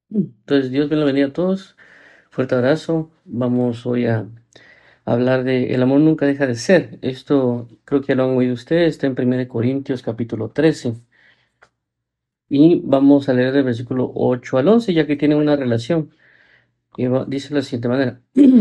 Entonces, Dios bendiga a todos. Fuerte abrazo. Vamos hoy a hablar de el amor nunca deja de ser. Esto creo que ya lo han oído ustedes. Está en 1 Corintios capítulo 13. Y vamos a leer del versículo 8 al 11, ya que tiene una relación. Dice de la siguiente manera.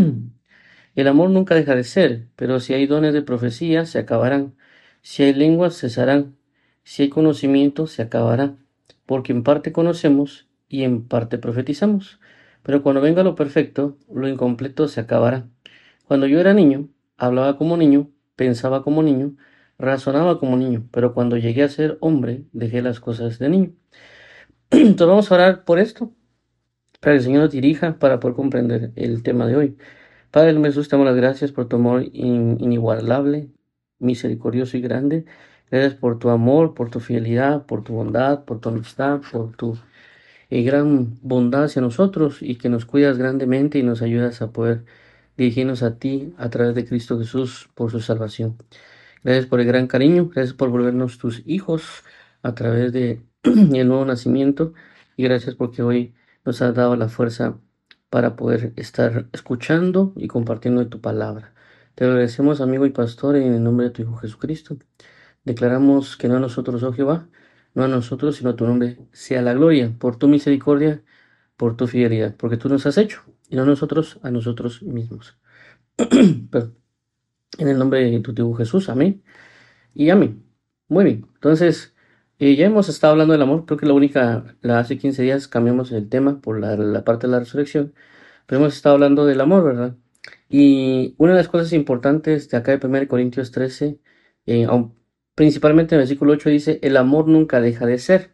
El amor nunca deja de ser, pero si hay dones de profecía, se acabarán. Si hay lenguas, cesarán. Si hay conocimiento, se acabará. Porque en parte conocemos y en parte profetizamos. Pero cuando venga lo perfecto, lo incompleto se acabará. Cuando yo era niño, hablaba como niño, pensaba como niño, razonaba como niño. Pero cuando llegué a ser hombre, dejé las cosas de niño. Entonces vamos a orar por esto, para que el Señor nos dirija para poder comprender el tema de hoy. Padre Jesús, te damos las gracias por tu amor inigualable, misericordioso y grande. Gracias por tu amor, por tu fidelidad, por tu bondad, por tu amistad, por tu gran bondad hacia nosotros y que nos cuidas grandemente y nos ayudas a poder dirigirnos a ti a través de Cristo Jesús por su salvación. Gracias por el gran cariño, gracias por volvernos tus hijos a través de el nuevo nacimiento y gracias porque hoy nos has dado la fuerza para poder estar escuchando y compartiendo de tu palabra. Te lo agradecemos, amigo y pastor, en el nombre de tu Hijo Jesucristo. Declaramos que no a nosotros, oh Jehová, no a nosotros, sino a tu nombre sea la gloria, por tu misericordia, por tu fidelidad, porque tú nos has hecho, y no nosotros a nosotros mismos. Pero, en el nombre de tu Hijo Jesús, amén y amén. Muy bien, entonces ya hemos estado hablando del amor, creo que hace 15 días cambiamos el tema por la parte de la resurrección, pero hemos estado hablando del amor, ¿verdad? Y una de las cosas importantes de acá de 1 Corintios 13, principalmente en el versículo 8 dice, el amor nunca deja de ser.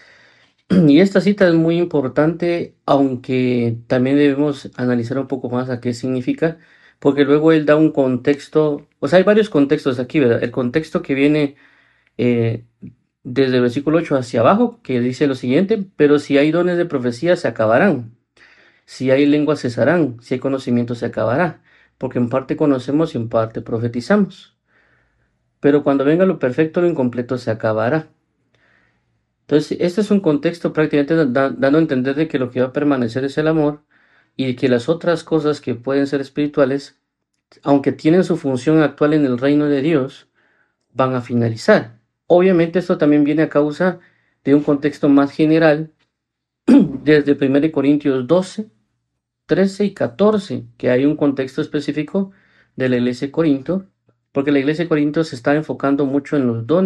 Y esta cita es muy importante, aunque también debemos analizar un poco más a qué significa, porque luego él da un contexto, o sea, hay varios contextos aquí, ¿verdad? El contexto que viene eh, desde el versículo 8 hacia abajo, que dice lo siguiente, pero si hay dones de profecía se acabarán, si hay lenguas cesarán, si hay conocimiento se acabará, porque en parte conocemos y en parte profetizamos. Pero cuando venga lo perfecto, lo incompleto se acabará. Entonces, este es un contexto prácticamente dando a entender de que lo que va a permanecer es el amor y de que las otras cosas que pueden ser espirituales, aunque tienen su función actual en el reino de Dios, van a finalizar. Obviamente esto también viene a causa de un contexto más general desde 1 Corintios 12, 13 y 14, que hay un contexto específico de la iglesia de Corinto, porque la iglesia de Corinto se está enfocando mucho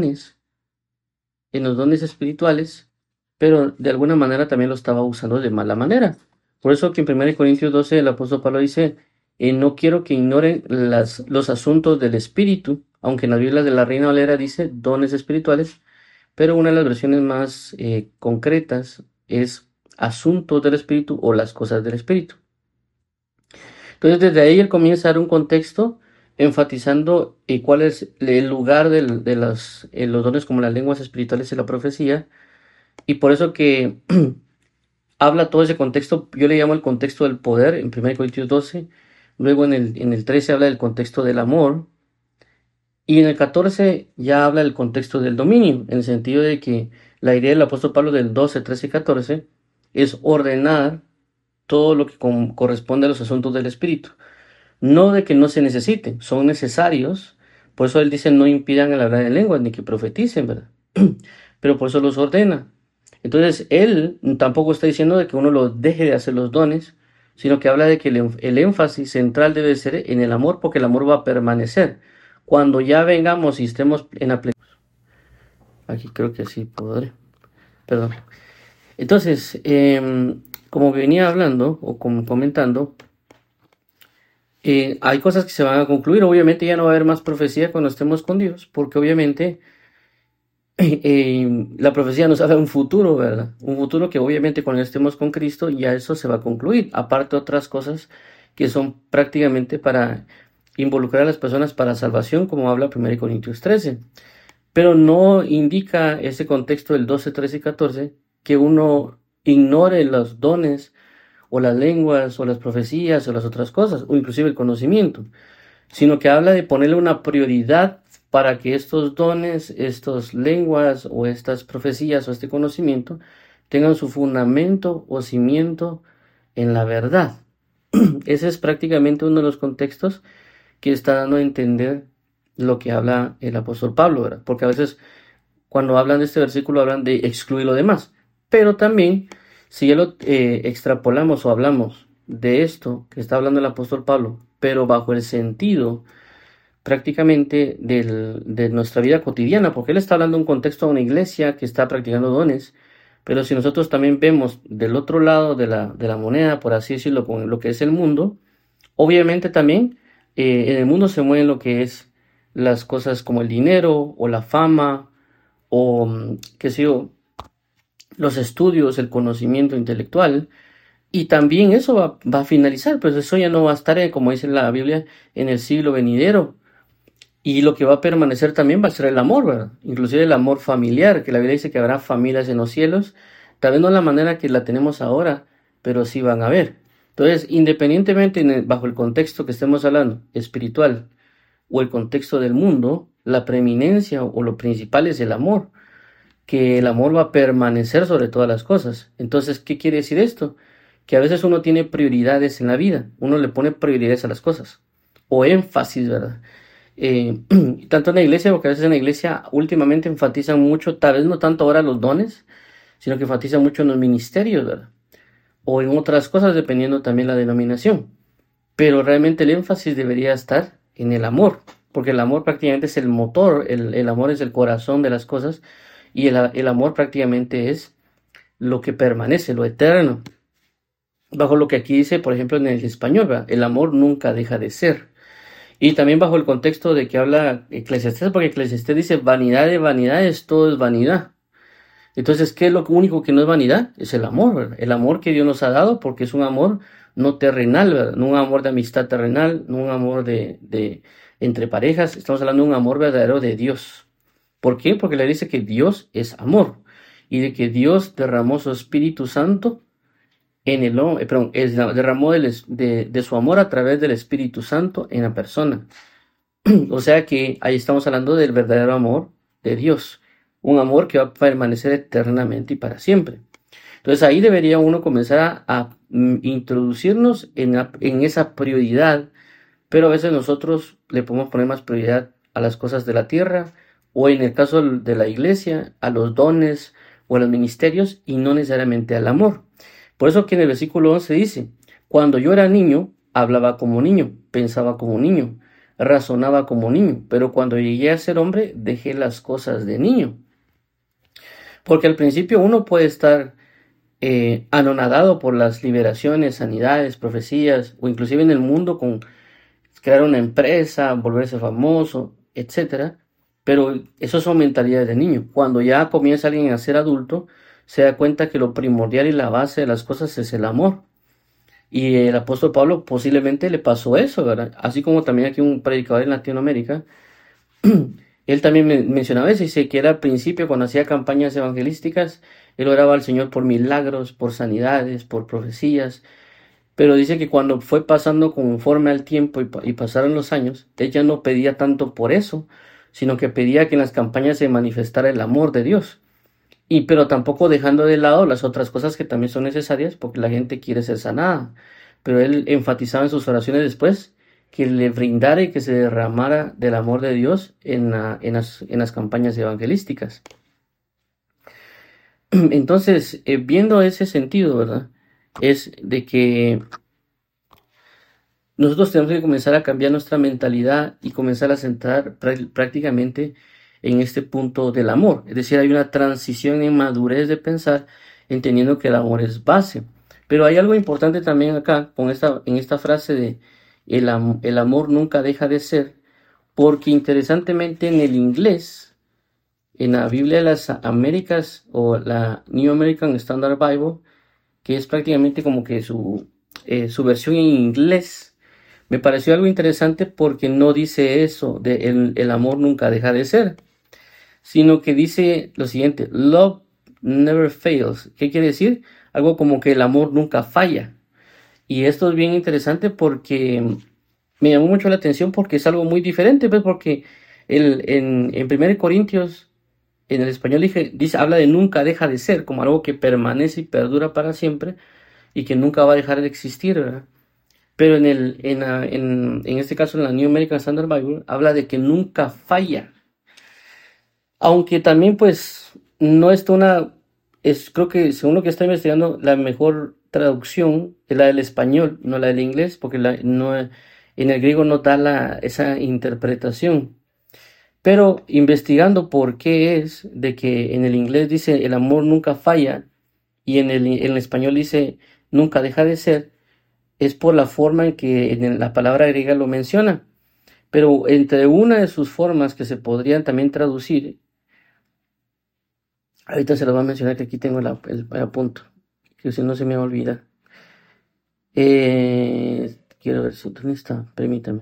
en los dones espirituales, pero de alguna manera también lo estaba usando de mala manera. Por eso que en 1 Corintios 12 el apóstol Pablo dice, no quiero que ignoren los asuntos del espíritu, aunque en la Biblia de la Reina Valera dice dones espirituales, pero una de las versiones más concretas es asuntos del espíritu o las cosas del espíritu. Entonces, desde ahí él comienza a dar un contexto enfatizando cuál es el lugar los dones como las lenguas espirituales y la profecía, y por eso que habla todo ese contexto, yo le llamo el contexto del poder en 1 Corintios 12, luego en el 13 habla del contexto del amor, y en el 14 ya habla del contexto del dominio, en el sentido de que la idea del apóstol Pablo del 12, 13 y 14 es ordenar todo lo que corresponde a los asuntos del espíritu. No de que no se necesiten, son necesarios. Por eso él dice, no impidan el hablar en lenguas ni que profeticen, ¿verdad? Pero por eso los ordena. Entonces, él tampoco está diciendo de que uno lo deje de hacer los dones, sino que habla de que el énfasis central debe ser en el amor, porque el amor va a permanecer. Cuando ya vengamos y estemos en la plenitud. Aquí creo que sí podré. Perdón. Entonces, como venía hablando o como comentando, hay cosas que se van a concluir. Obviamente ya no va a haber más profecía cuando estemos con Dios, porque obviamente la profecía nos habla de un futuro, ¿verdad? Un futuro que obviamente cuando estemos con Cristo ya eso se va a concluir. Aparte otras cosas que son prácticamente para involucrar a las personas para salvación, como habla 1 Corintios 13. Pero no indica ese contexto del 12, 13 y 14 que uno ignore los dones o las lenguas o las profecías o las otras cosas, o inclusive el conocimiento, sino que habla de ponerle una prioridad para que estos dones, estas lenguas o estas profecías o este conocimiento tengan su fundamento o cimiento en la verdad. Ese es prácticamente uno de los contextos que está dando a entender lo que habla el apóstol Pablo, ¿verdad? Porque a veces cuando hablan de este versículo hablan de excluir lo demás, pero también si ya lo extrapolamos o hablamos de esto que está hablando el apóstol Pablo, pero bajo el sentido prácticamente de nuestra vida cotidiana, porque él está hablando en un contexto de una iglesia que está practicando dones, pero si nosotros también vemos del otro lado de la moneda, por así decirlo, con lo que es el mundo, obviamente también en el mundo se mueven lo que es las cosas como el dinero o la fama o qué sé yo, los estudios, el conocimiento intelectual, y también eso va a finalizar, pues eso ya no va a estar, como dice la Biblia, en el siglo venidero. Y lo que va a permanecer también va a ser el amor, ¿verdad? Inclusive el amor familiar, que la Biblia dice que habrá familias en los cielos, tal vez no la manera que la tenemos ahora, pero sí van a haber. Entonces, independientemente bajo el contexto que estemos hablando, espiritual, o el contexto del mundo, la preeminencia o lo principal es el amor, que el amor va a permanecer sobre todas las cosas. Entonces, ¿qué quiere decir esto? Que a veces uno tiene prioridades en la vida, uno le pone prioridades a las cosas, o énfasis, ¿verdad? Tanto en la iglesia, porque a veces en la iglesia últimamente enfatizan mucho, tal vez no tanto ahora los dones, sino que enfatizan mucho en los ministerios, ¿verdad? O en otras cosas, dependiendo también la denominación. Pero realmente el énfasis debería estar en el amor, porque el amor prácticamente es el motor, el amor es el corazón de las cosas, y el amor prácticamente es lo que permanece, lo eterno. Bajo lo que aquí dice, por ejemplo, en el español, ¿verdad? El amor nunca deja de ser. Y también bajo el contexto de que habla Eclesiastés, porque Eclesiastés dice vanidad de vanidades, todo es vanidad. Entonces, ¿qué es lo único que no es vanidad? Es el amor, ¿verdad? El amor que Dios nos ha dado, porque es un amor no terrenal, ¿verdad? No un amor de amistad terrenal, no un amor de entre parejas, estamos hablando de un amor verdadero de Dios. ¿Por qué? Porque le dice que Dios es amor y de que Dios derramó su Espíritu Santo en el perdón, derramó de su amor a través del Espíritu Santo en la persona. O sea que ahí estamos hablando del verdadero amor de Dios, un amor que va a permanecer eternamente y para siempre. Entonces ahí debería uno comenzar a introducirnos en esa prioridad, pero a veces nosotros le podemos poner más prioridad a las cosas de la tierra o en el caso de la iglesia, a los dones o a los ministerios y no necesariamente al amor. Por eso que en el versículo 11 dice, cuando yo era niño, hablaba como niño, pensaba como niño, razonaba como niño, pero cuando llegué a ser hombre, dejé las cosas de niño. Porque al principio uno puede estar anonadado por las liberaciones, sanidades, profecías, o inclusive en el mundo con crear una empresa, volverse famoso, etcétera. Pero eso son mentalidades de niño. Cuando ya comienza alguien a ser adulto, se da cuenta que lo primordial y la base de las cosas es el amor. Y el apóstol Pablo posiblemente le pasó eso, ¿verdad? Así como también aquí un predicador en Latinoamérica, él también mencionaba eso, dice que era al principio cuando hacía campañas evangelísticas, él oraba al Señor por milagros, por sanidades, por profecías, pero dice que cuando fue pasando conforme al tiempo y pasaron los años, él ya no pedía tanto por eso, sino que pedía que en las campañas se manifestara el amor de Dios. Y pero tampoco dejando de lado las otras cosas que también son necesarias porque la gente quiere ser sanada. Pero él enfatizaba en sus oraciones después que le brindara y que se derramara del amor de Dios en las campañas evangelísticas. Entonces, viendo ese sentido, ¿verdad? Es de que nosotros tenemos que comenzar a cambiar nuestra mentalidad y comenzar a centrar prácticamente en este punto del amor. Es decir, hay una transición en madurez de pensar, entendiendo que el amor es base. Pero hay algo importante también acá, en esta frase de el amor nunca deja de ser, porque interesantemente en el inglés, en la Biblia de las Américas o la New American Standard Bible, que es prácticamente como que su versión en inglés, me pareció algo interesante porque no dice eso de el amor nunca deja de ser, sino que dice lo siguiente, love never fails. ¿Qué quiere decir? Algo como que el amor nunca falla. Y esto es bien interesante porque me llamó mucho la atención porque es algo muy diferente, pues porque en 1 Corintios en el español habla de nunca deja de ser, como algo que permanece y perdura para siempre y que nunca va a dejar de existir, ¿verdad? Pero en este caso, en la New American Standard Bible, habla de que nunca falla. Aunque también, pues, no es creo que según lo que estoy investigando, la mejor traducción es la del español, no la del inglés, porque no, en el griego no da esa interpretación. Pero investigando por qué es de que en el inglés dice el amor nunca falla y en el español dice nunca deja de ser, es por la forma en que en la palabra griega lo menciona. Pero entre una de sus formas que se podrían también traducir, ahorita se lo voy a mencionar que aquí tengo el apunto, que si no se me olvida. Quiero ver si ¿dónde está? Permítame.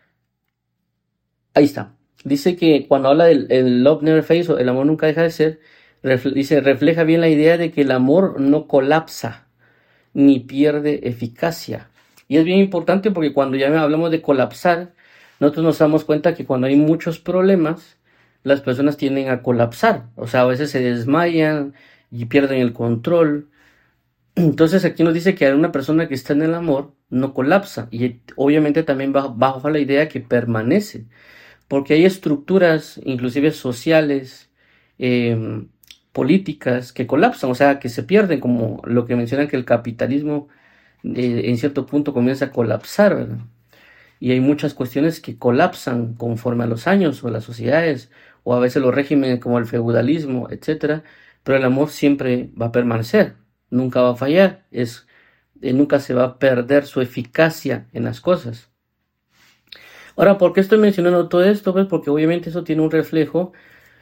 Ahí está. Dice que cuando habla del el love never fails o el amor nunca deja de ser, dice refleja bien la idea de que el amor no colapsa ni pierde eficacia. Y es bien importante porque cuando ya hablamos de colapsar, nosotros nos damos cuenta que cuando hay muchos problemas, las personas tienden a colapsar. O sea, a veces se desmayan y pierden el control. Entonces aquí nos dice que una persona que está en el amor no colapsa. Y obviamente también bajo la idea que permanece. Porque hay estructuras, inclusive sociales, políticas, que colapsan, o sea, que se pierden, como lo que mencionan que el capitalismo en cierto punto comienza a colapsar, ¿verdad? Y hay muchas cuestiones que colapsan conforme a los años o las sociedades, o a veces los regímenes como el feudalismo, etcétera, pero el amor siempre va a permanecer, nunca va a fallar, nunca se va a perder su eficacia en las cosas. Ahora, ¿por qué estoy mencionando todo esto? Pues porque obviamente eso tiene un reflejo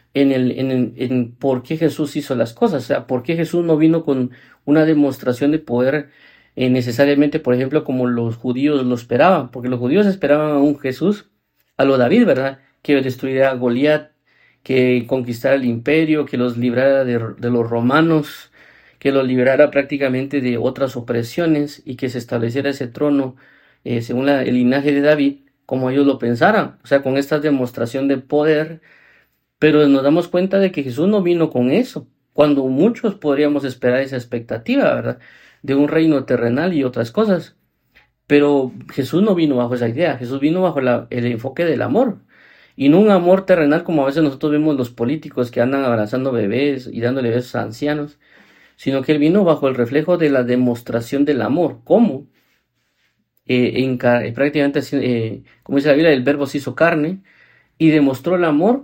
en por qué Jesús hizo las cosas, o sea, por qué Jesús no vino con una demostración de poder necesariamente, por ejemplo, como los judíos lo esperaban, porque los judíos esperaban a un Jesús, a lo David, ¿verdad? Que destruyera a Goliat, que conquistara el imperio, que los librara de los romanos, que los librara prácticamente de otras opresiones y que se estableciera ese trono según el linaje de David, como ellos lo pensaran, o sea, con esta demostración de poder. Pero nos damos cuenta de que Jesús no vino con eso, cuando muchos podríamos esperar esa expectativa, ¿verdad? De un reino terrenal y otras cosas. Pero Jesús no vino bajo esa idea, Jesús vino bajo el enfoque del amor. Y no un amor terrenal como a veces nosotros vemos los políticos que andan abrazando bebés y dándole besos a ancianos, sino que Él vino bajo el reflejo de la demostración del amor. ¿Cómo? Prácticamente, como dice la Biblia, el verbo se hizo carne y demostró el amor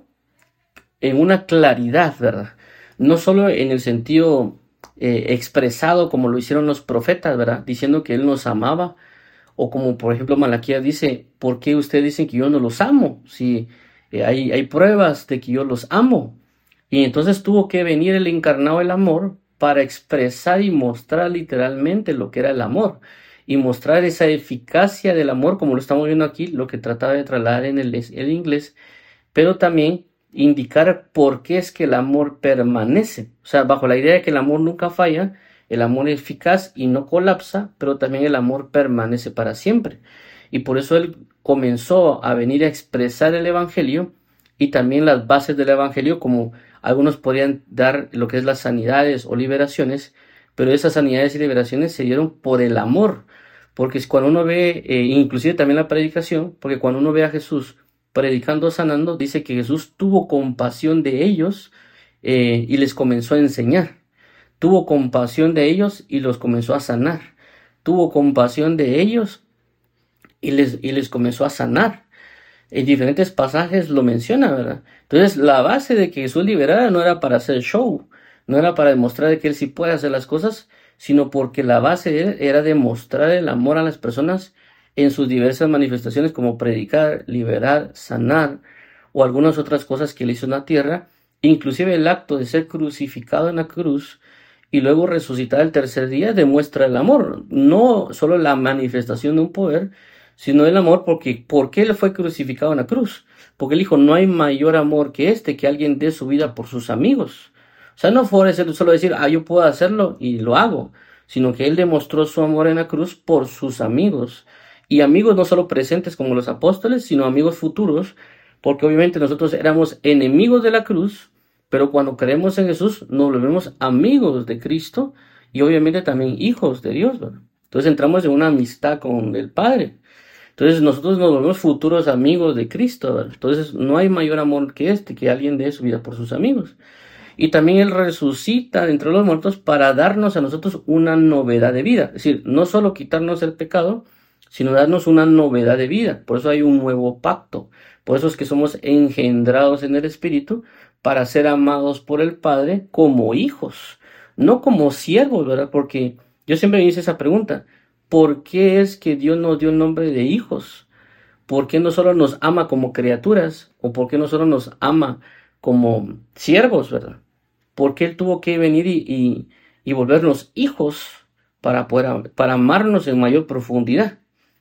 en una claridad, ¿verdad? No solo en el sentido expresado como lo hicieron los profetas, ¿verdad? Diciendo que Él nos amaba, o como por ejemplo Malaquías dice, ¿por qué ustedes dicen que yo no los amo? Si hay pruebas de que yo los amo. Y entonces tuvo que venir el encarnado del amor para expresar y mostrar literalmente lo que era el amor y mostrar esa eficacia del amor, como lo estamos viendo aquí, lo que trataba de trasladar en el inglés, pero también indicar por qué es que el amor permanece. O sea, bajo la idea de que el amor nunca falla, el amor es eficaz y no colapsa, pero también el amor permanece para siempre. Y por eso Él comenzó a venir a expresar el Evangelio y también las bases del Evangelio, como algunos podrían dar lo que es las sanidades o liberaciones, pero esas sanidades y liberaciones se dieron por el amor, porque es cuando uno ve, inclusive también la predicación, porque cuando uno ve a Jesús predicando, sanando, dice que Jesús tuvo compasión de ellos y les comenzó a enseñar. Tuvo compasión de ellos y los comenzó a sanar. Tuvo compasión de ellos y les comenzó a sanar. En diferentes pasajes lo menciona, ¿verdad? Entonces, la base de que Jesús liberara no era para hacer show, no era para demostrar que Él sí puede hacer las cosas, sino porque la base de Él era demostrar el amor a las personas en sus diversas manifestaciones, como predicar, liberar, sanar, o algunas otras cosas que Él hizo en la tierra, inclusive el acto de ser crucificado en la cruz y luego resucitar el tercer día demuestra el amor, no solo la manifestación de un poder, sino el amor porque ¿por qué Él fue crucificado en la cruz? Porque Él dijo, no hay mayor amor que que alguien dé su vida por sus amigos. O sea, no fue solo decir, yo puedo hacerlo y lo hago, sino que Él demostró su amor en la cruz por sus amigos. Y amigos no solo presentes como los apóstoles, sino amigos futuros, porque obviamente nosotros éramos enemigos de la cruz, pero cuando creemos en Jesús nos volvemos amigos de Cristo y obviamente también hijos de Dios, ¿verdad? Entonces entramos en una amistad con el Padre. Entonces nosotros nos volvemos futuros amigos de Cristo, ¿verdad? Entonces no hay mayor amor que que alguien dé su vida por sus amigos. Y también Él resucita de entre los muertos para darnos a nosotros una novedad de vida. Es decir, no solo quitarnos el pecado, sino darnos una novedad de vida. Por eso hay un nuevo pacto. Por eso es que somos engendrados en el Espíritu para ser amados por el Padre como hijos, no como siervos, ¿verdad? Porque yo siempre me hice esa pregunta. ¿Por qué es que Dios nos dio el nombre de hijos? ¿Por qué no solo nos ama como criaturas? ¿O por qué no solo nos ama como siervos, verdad? ¿Por qué Él tuvo que venir y volvernos hijos para amarnos en mayor profundidad?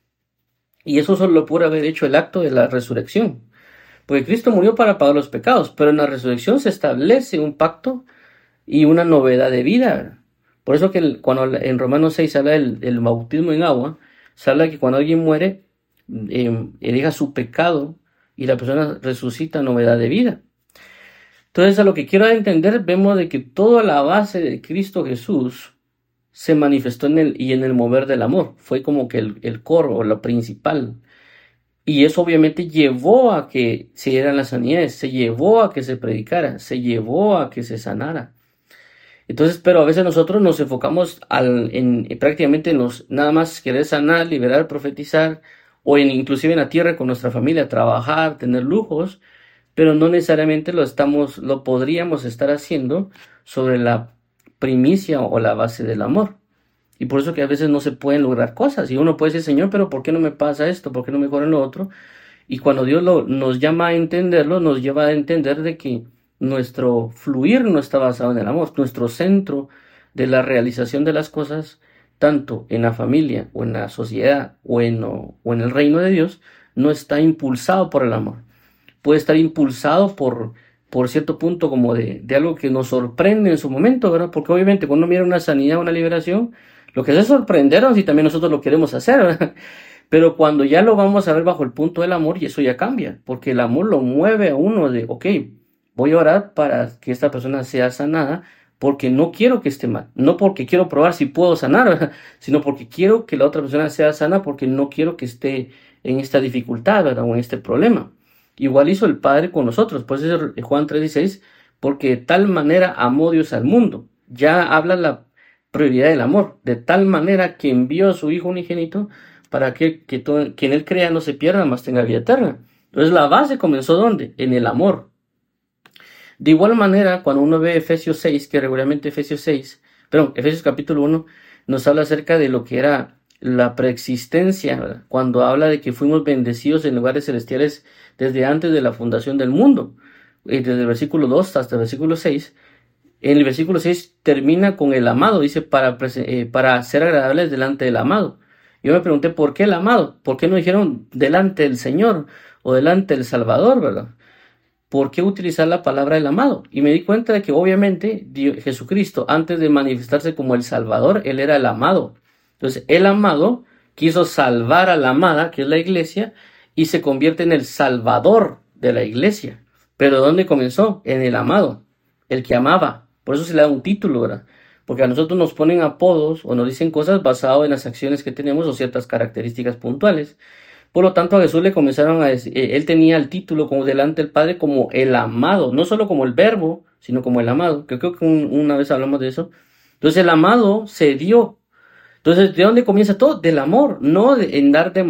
Y eso solo lo pudo haber hecho el acto de la resurrección. Porque Cristo murió para pagar los pecados, pero en la resurrección se establece un pacto y una novedad de vida. Por eso que cuando en Romanos 6 se habla del bautismo en agua, se habla que cuando alguien muere, deja su pecado y la persona resucita novedad de vida. Entonces, a lo que quiero entender, vemos de que toda la base de Cristo Jesús se manifestó en el mover del amor. Fue como que el core o lo principal. Y eso obviamente llevó a que se dieran las sanidades, se llevó a que se predicara, se llevó a que se sanara. Entonces, pero a veces nosotros nos enfocamos prácticamente nada más querer sanar, liberar, profetizar, o inclusive en la tierra con nuestra familia, trabajar, tener lujos, pero no necesariamente lo podríamos estar haciendo sobre la primicia o la base del amor. Y por eso que a veces no se pueden lograr cosas. Y uno puede decir, Señor, pero ¿por qué no me pasa esto? ¿Por qué no me mejora lo otro? Y cuando Dios nos llama a entenderlo, nos lleva a entender de que nuestro fluir no está basado en el amor. Nuestro centro de la realización de las cosas, tanto en la familia o en la sociedad o en el reino de Dios, no está impulsado por el amor. Puede estar impulsado por cierto punto como de algo que nos sorprende en su momento, ¿verdad? Porque obviamente cuando uno mira una sanidad, una liberación, lo que hace es sorprendernos y también nosotros lo queremos hacer, ¿verdad? Pero cuando ya lo vamos a ver bajo el punto del amor, y eso ya cambia, porque el amor lo mueve a uno de, ok, voy a orar para que esta persona sea sanada, porque no quiero que esté mal, no porque quiero probar si puedo sanar, ¿verdad? Sino porque quiero que la otra persona sea sana, porque no quiero que esté en esta dificultad, ¿verdad? O en este problema. Igual hizo el Padre con nosotros, por eso es Juan 3:16, porque de tal manera amó Dios al mundo. Ya habla la prioridad del amor, de tal manera que envió a su Hijo unigénito para que quien Él crea no se pierda, mas tenga vida eterna. Entonces la base comenzó ¿dónde? En el amor. De igual manera, cuando uno ve Efesios 6, que regularmente Efesios capítulo 1, nos habla acerca de lo que era la preexistencia, ¿verdad? Cuando habla de que fuimos bendecidos en lugares celestiales desde antes de la fundación del mundo. Desde el versículo 2 hasta el versículo 6. En el versículo 6 termina con el amado, dice, para ser agradables delante del amado. Yo me pregunté, ¿por qué el amado? ¿Por qué no dijeron delante del Señor o delante del Salvador, verdad? ¿Por qué utilizar la palabra el amado? Y me di cuenta de que obviamente Jesucristo, antes de manifestarse como el Salvador, Él era el amado. Entonces, el amado quiso salvar a la amada, que es la iglesia, y se convierte en el Salvador de la iglesia. Pero ¿dónde comenzó? En el amado, el que amaba. Por eso se le da un título, ¿verdad? Porque a nosotros nos ponen apodos o nos dicen cosas basadas en las acciones que tenemos o ciertas características puntuales. Por lo tanto, a Jesús le comenzaron a decir, él tenía el título como delante del Padre como el amado, no solo como el verbo, sino como el amado, que creo que una vez hablamos de eso. Entonces el amado se dio. Entonces, ¿de dónde comienza todo? Del amor, no en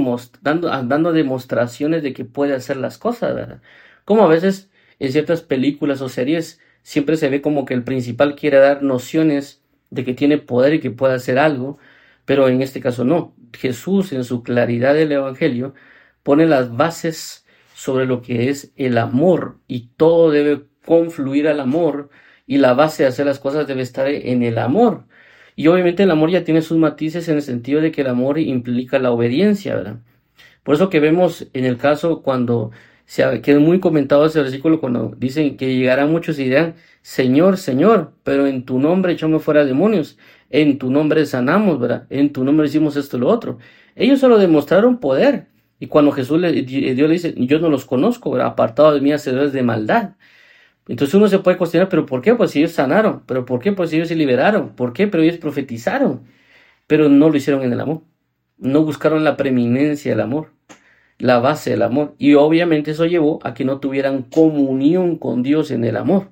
dando demostraciones de que puede hacer las cosas, ¿verdad? Como a veces en ciertas películas o series siempre se ve como que el principal quiere dar nociones de que tiene poder y que puede hacer algo, pero en este caso no. Jesús, en su claridad del Evangelio, pone las bases sobre lo que es el amor y todo debe confluir al amor y la base de hacer las cosas debe estar en el amor. Y obviamente el amor ya tiene sus matices en el sentido de que el amor implica la obediencia, ¿verdad? Por eso que vemos en el caso cuando que es muy comentado ese versículo cuando dicen que llegarán muchos y dirán, Señor, Señor, pero en tu nombre echamos fuera demonios, en tu nombre sanamos, ¿verdad? En tu nombre hicimos esto y lo otro. Ellos solo demostraron poder. Y cuando Dios le dice, yo no los conozco, ¿verdad? Apartados de mí, hacedores de maldad. Entonces uno se puede cuestionar, ¿pero por qué? Pues si ellos sanaron, ¿pero por qué? Pues si ellos se liberaron, ¿por qué? Pero ellos profetizaron, pero no lo hicieron en el amor, no buscaron la preeminencia del amor, la base del amor, y obviamente eso llevó a que no tuvieran comunión con Dios en el amor.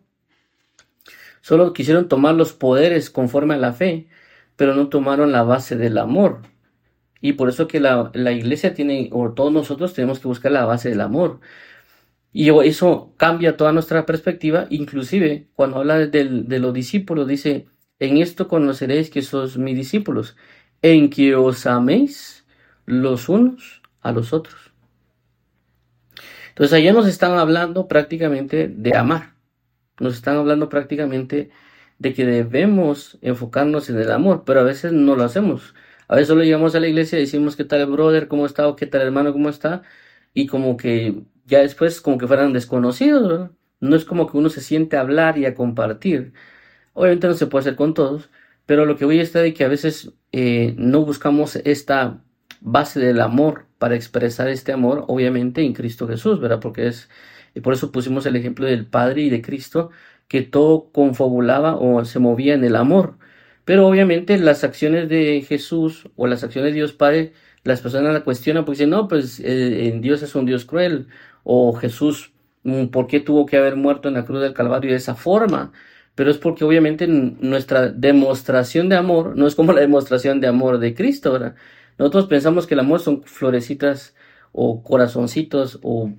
Solo quisieron tomar los poderes conforme a la fe, pero no tomaron la base del amor. Y por eso que la iglesia tiene, o todos nosotros tenemos que buscar la base del amor. Y eso cambia toda nuestra perspectiva, inclusive cuando habla de los discípulos, dice, en esto conoceréis que sois mis discípulos, en que os améis los unos a los otros. Entonces allá nos están hablando prácticamente de amar, nos están hablando prácticamente de que debemos enfocarnos en el amor, pero a veces no lo hacemos. A veces solo llegamos a la iglesia y decimos qué tal brother, cómo está, o qué tal hermano, cómo está, y como que ya después como que fueran desconocidos, ¿verdad? No es como que uno se siente a hablar y a compartir. Obviamente no se puede hacer con todos, pero lo que voy a estar de que a veces no buscamos esta base del amor para expresar este amor, obviamente en Cristo Jesús, ¿verdad? Porque y por eso pusimos el ejemplo del Padre y de Cristo, que todo confabulaba o se movía en el amor. Pero obviamente las acciones de Jesús o las acciones de Dios Padre, las personas la cuestionan porque dicen, no, pues Dios es un Dios cruel, o Jesús, ¿por qué tuvo que haber muerto en la cruz del Calvario de esa forma? Pero es porque obviamente nuestra demostración de amor no es como la demostración de amor de Cristo, ¿verdad? Nosotros pensamos que el amor son florecitas o corazoncitos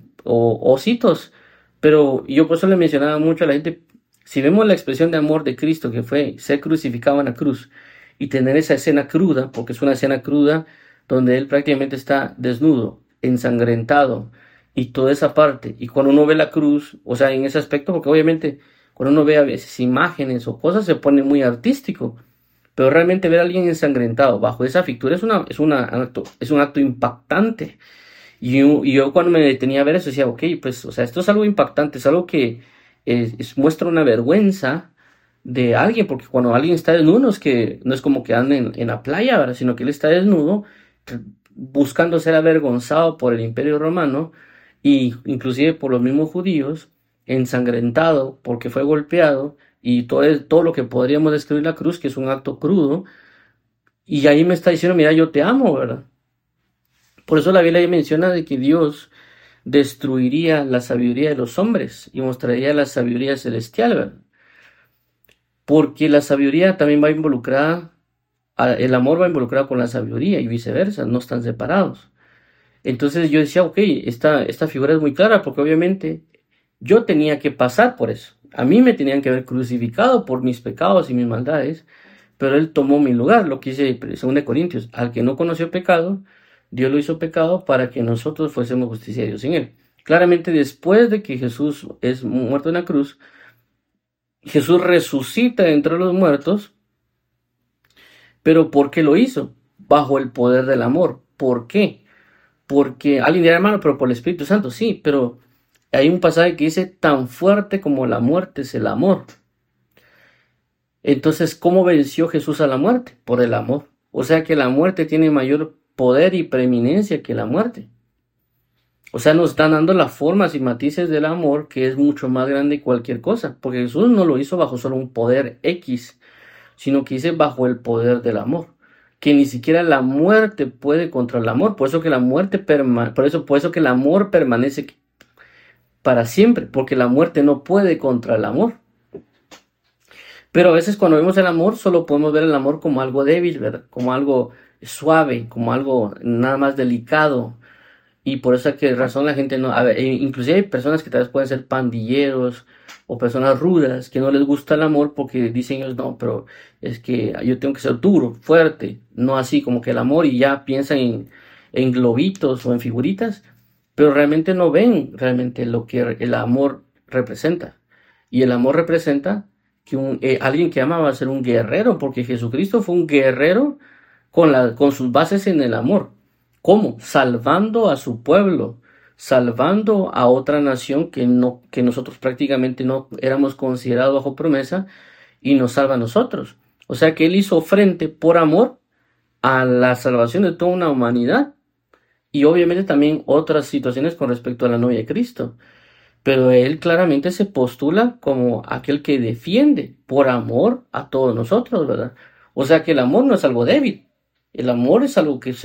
o ositos, pero yo por eso le mencionaba mucho a la gente, si vemos la expresión de amor de Cristo que fue ser crucificado en la cruz y tener esa escena cruda, porque es una escena cruda donde él prácticamente está desnudo, ensangrentado y toda esa parte, y cuando uno ve la cruz, o sea, en ese aspecto, porque obviamente cuando uno ve a veces imágenes o cosas se pone muy artístico, pero realmente ver a alguien ensangrentado bajo esa fictura es un acto impactante. Y yo cuando me detenía a ver eso decía, ok, pues, o sea, esto es algo impactante, es algo que muestra una vergüenza de alguien, porque cuando alguien está desnudo no es que no es como que anden en la playa, ¿verdad? Sino que él está desnudo buscando ser avergonzado por el Imperio Romano y inclusive por los mismos judíos, ensangrentado porque fue golpeado y todo lo que podríamos describir la cruz, que es un acto crudo, y ahí me está diciendo, mira, yo te amo, ¿verdad? Por eso la Biblia menciona de que Dios destruiría la sabiduría de los hombres y mostraría la sabiduría celestial, ¿verdad? Porque la sabiduría también va involucrada, el amor va involucrado con la sabiduría y viceversa, no están separados. Entonces yo decía, ok, esta figura es muy clara porque obviamente yo tenía que pasar por eso. A mí me tenían que haber crucificado por mis pecados y mis maldades, pero Él tomó mi lugar, lo que dice 2 Corintios. Al que no conoció pecado, Dios lo hizo pecado para que nosotros fuésemos justiciarios en Él. Claramente después de que Jesús es muerto en la cruz, Jesús resucita entre los muertos, pero ¿por qué lo hizo? Bajo el poder del amor. ¿Por qué? Porque alguien dirá, hermano, pero por el Espíritu Santo, sí, pero hay un pasaje que dice, tan fuerte como la muerte es el amor. Entonces, ¿cómo venció Jesús a la muerte? Por el amor. O sea que la muerte tiene mayor poder y preeminencia que la muerte. O sea, nos están dando las formas y matices del amor que es mucho más grande que cualquier cosa. Porque Jesús no lo hizo bajo solo un poder X, sino que hizo bajo el poder del amor. Que ni siquiera la muerte puede contra el amor. Por eso que la muerte por eso que el amor permanece para siempre, porque la muerte no puede contra el amor. Pero a veces cuando vemos el amor, solo podemos ver el amor como algo débil, ¿verdad? Como algo suave, como algo nada más delicado. Y por esa que razón la gente no... A ver, inclusive hay personas que tal vez pueden ser pandilleros o personas rudas que no les gusta el amor porque dicen ellos, no, pero es que yo tengo que ser duro, fuerte, no así como que el amor y ya piensan en globitos o en figuritas, pero realmente no ven realmente lo que el amor representa. Y el amor representa que alguien que ama va a ser un guerrero, porque Jesucristo fue un guerrero con sus bases en el amor. ¿Cómo? Salvando a su pueblo, salvando a otra nación que nosotros prácticamente no éramos considerados bajo promesa y nos salva a nosotros. O sea que Él hizo frente por amor a la salvación de toda una humanidad y obviamente también otras situaciones con respecto a la novia de Cristo. pero él claramente se postula como aquel que defiende por amor a todos nosotros, ¿verdad? O sea que el amor no es algo débil, el amor es algo que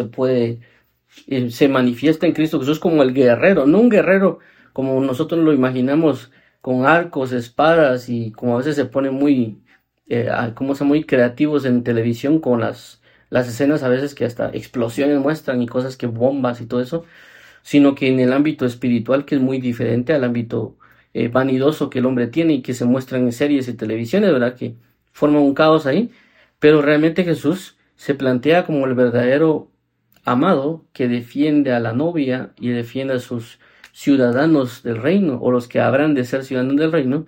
se manifiesta en Cristo Jesús como el guerrero, no un guerrero como nosotros lo imaginamos con arcos, espadas y como a veces se ponen como son muy creativos en televisión con las escenas a veces que hasta explosiones muestran y cosas que bombas y todo eso, sino que en el ámbito espiritual que es muy diferente al ámbito vanidoso que el hombre tiene y que se muestran en series y televisiones, ¿verdad? Que forman un caos ahí, pero realmente Jesús se plantea como el verdadero amado que defiende a la novia y defiende a sus ciudadanos del reino o los que habrán de ser ciudadanos del reino,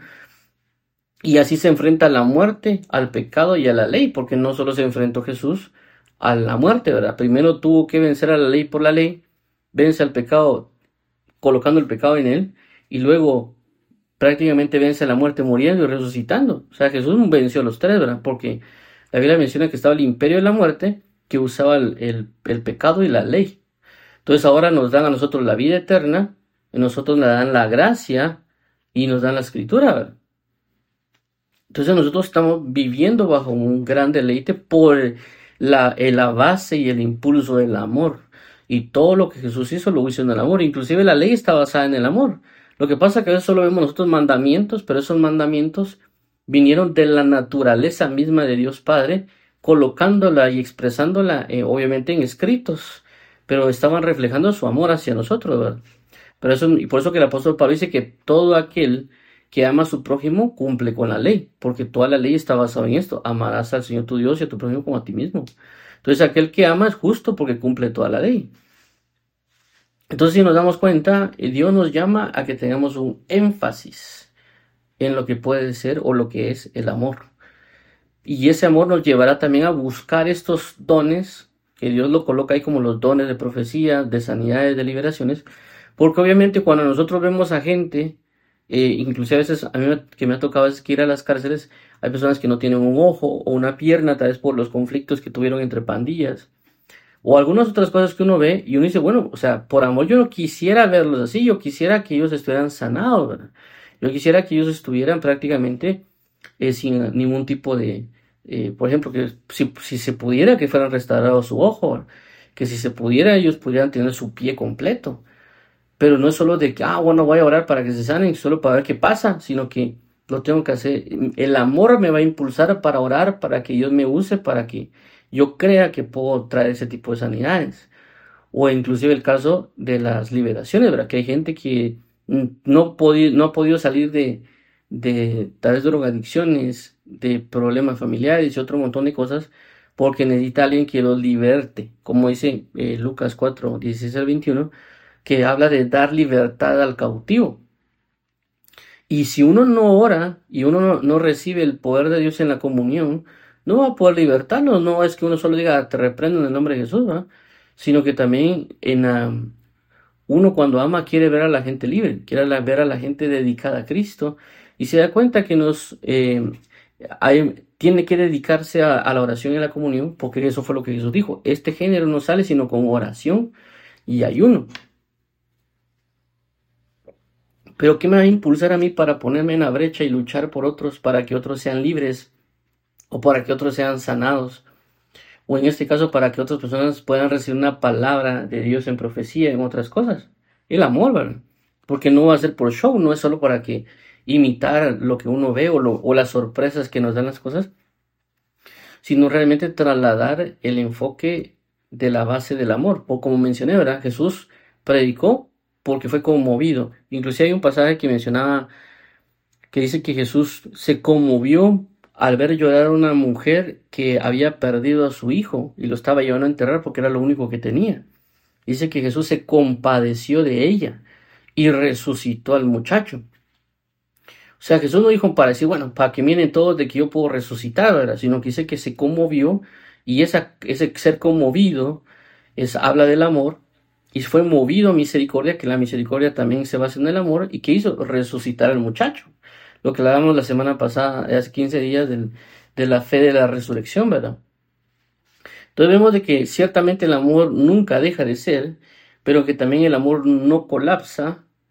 y así se enfrenta a la muerte, al pecado y a la ley, porque no solo se enfrentó Jesús a la muerte, ¿verdad? Primero tuvo que vencer a la ley por la ley, vence al pecado colocando el pecado en él, y luego prácticamente vence a la muerte muriendo y resucitando. O sea, Jesús venció a los tres, ¿verdad? Porque la Biblia menciona que estaba el imperio de la muerte, que usaba el pecado y la ley. Entonces ahora nos dan a nosotros la vida eterna, y nosotros nos dan la gracia y nos dan la escritura, ¿verdad? Entonces nosotros estamos viviendo bajo un gran deleite por la base y el impulso del amor. Y todo lo que Jesús hizo lo hizo en el amor. Inclusive la ley está basada en el amor. Lo que pasa es que a veces solo vemos nosotros mandamientos, pero esos mandamientos vinieron de la naturaleza misma de Dios Padre, colocándola y expresándola obviamente en escritos, pero estaban reflejando su amor hacia nosotros, ¿verdad? Pero eso, y por eso que el apóstol Pablo dice que todo aquel que ama a su prójimo cumple con la ley, porque toda la ley está basada en esto: amarás al Señor tu Dios y a tu prójimo como a ti mismo. Entonces aquel que ama es justo porque cumple toda la ley. Entonces si nos damos cuenta, Dios nos llama a que tengamos un énfasis en lo que puede ser o lo que es el amor. Y ese amor nos llevará también a buscar estos dones, que Dios lo coloca ahí como los dones de profecía, de sanidades, de liberaciones, porque obviamente cuando nosotros vemos a gente, inclusive a veces a mí que me ha tocado a veces que ir a las cárceles, hay personas que no tienen un ojo o una pierna, tal vez por los conflictos que tuvieron entre pandillas, o algunas otras cosas que uno ve y uno dice, bueno, o sea, por amor yo no quisiera verlos así, yo quisiera que ellos estuvieran sanados, ¿verdad? Yo quisiera que ellos estuvieran prácticamente sin ningún tipo por ejemplo, que si se pudiera que fueran restaurados su ojo, que si se pudiera ellos pudieran tener su pie completo, pero no es solo de que, bueno, voy a orar para que se sanen, solo para ver qué pasa, sino que lo tengo que hacer. El amor me va a impulsar para orar, para que Dios me use, para que yo crea que puedo traer ese tipo de sanidades. O inclusive el caso de las liberaciones, ¿verdad? Que hay gente que no ha podido salir de tal vez drogadicciones, de problemas familiares y otro montón de cosas, porque necesita alguien que los liberte, como dice Lucas 4, 16 al 21, que habla de dar libertad al cautivo. Y si uno no ora y uno no recibe el poder de Dios en la comunión, no va a poder libertarlo. No es que uno solo diga, te reprendo en el nombre de Jesús, ¿verdad? Sino que también uno cuando ama quiere ver a la gente libre, quiere ver a la gente dedicada a Cristo, y se da cuenta que tiene que dedicarse a la oración y a la comunión, porque eso fue lo que Jesús dijo: este género no sale sino con oración y ayuno. Pero ¿qué me va a impulsar a mí para ponerme en la brecha y luchar por otros, para que otros sean libres o para que otros sean sanados? O en este caso, para que otras personas puedan recibir una palabra de Dios en profecía, en otras cosas. El amor, ¿verdad? Porque no va a ser por show, no es solo para que imitar lo que uno ve o las sorpresas que nos dan las cosas, sino realmente trasladar el enfoque de la base del amor. O como mencioné, ¿verdad? Jesús predicó porque fue conmovido. Inclusive hay un pasaje que mencionaba, que dice que Jesús se conmovió al ver llorar a una mujer que había perdido a su hijo y lo estaba llevando a enterrar porque era lo único que tenía. Dice que Jesús se compadeció de ella y resucitó al muchacho. O sea, Jesús no dijo para decir, bueno, para que miren todos de que yo puedo resucitar, ¿verdad? Sino que dice que se conmovió, y ese ser conmovido habla del amor, y fue movido a misericordia, que la misericordia también se basa en el amor, y que hizo resucitar al muchacho. Lo que hablábamos la semana pasada, hace 15 días, de la fe de la resurrección, ¿verdad? Entonces vemos de que ciertamente el amor nunca deja de ser, pero que también el amor no colapsa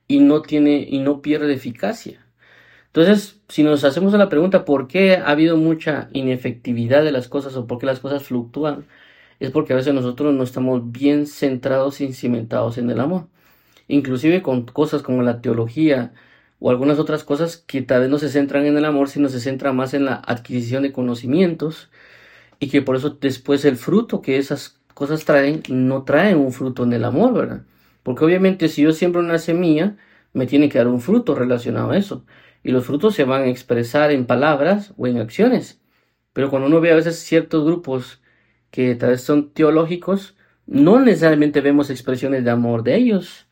y no pierde eficacia. Entonces, si nos hacemos la pregunta por qué ha habido mucha inefectividad de las cosas o por qué las cosas fluctúan, es porque a veces nosotros no estamos bien centrados y cimentados en el amor. Inclusive con cosas como la teología o algunas otras cosas que tal vez no se centran en el amor, sino se centran más en la adquisición de conocimientos, y que por eso después el fruto que esas cosas traen no traen un fruto en el amor, ¿verdad? Porque obviamente si yo siembro una semilla, me tiene que dar un fruto relacionado a eso. Y los frutos se van a expresar en palabras o en acciones. Pero cuando uno ve a veces ciertos grupos que tal vez son teológicos, no necesariamente vemos expresiones de amor de ellos,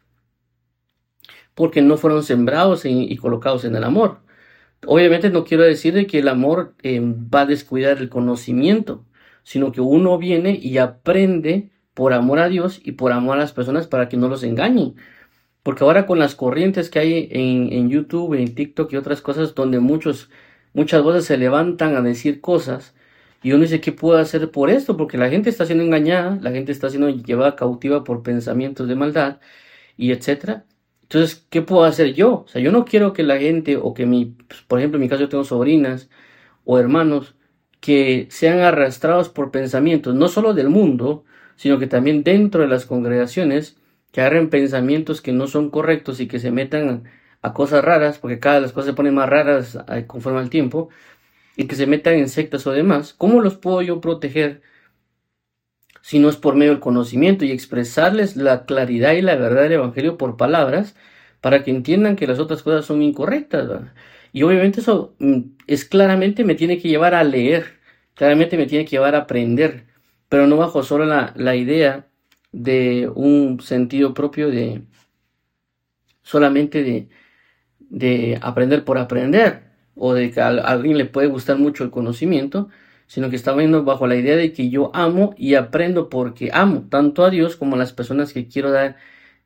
porque no fueron sembrados y colocados en el amor. Obviamente no quiero decir de que el amor va a descuidar el conocimiento, sino que uno viene y aprende por amor a Dios y por amor a las personas para que no los engañen. Porque ahora con las corrientes que hay en YouTube, en TikTok y otras cosas donde muchas voces se levantan a decir cosas y uno dice, ¿qué puedo hacer por esto? Porque la gente está siendo engañada, la gente está siendo llevada cautiva por pensamientos de maldad y etcétera. Entonces, ¿qué puedo hacer yo? O sea, yo no quiero que la gente o que por ejemplo, en mi caso yo tengo sobrinas o hermanos que sean arrastrados por pensamientos, no solo del mundo, sino que también dentro de las congregaciones, que agarren pensamientos que no son correctos y que se metan a cosas raras, porque cada vez las cosas se ponen más raras conforme al tiempo, y que se metan en sectas o demás. ¿Cómo los puedo yo proteger si no es por medio del conocimiento y expresarles la claridad y la verdad del Evangelio por palabras para que entiendan que las otras cosas son incorrectas, ¿verdad? Y obviamente eso es claramente me tiene que llevar a leer, claramente me tiene que llevar a aprender, pero no bajo solo la idea de un sentido propio de solamente de aprender por aprender, o de que a alguien le puede gustar mucho el conocimiento, sino que está viendo bajo la idea de que yo amo y aprendo porque amo tanto a Dios como a las personas que quiero dar,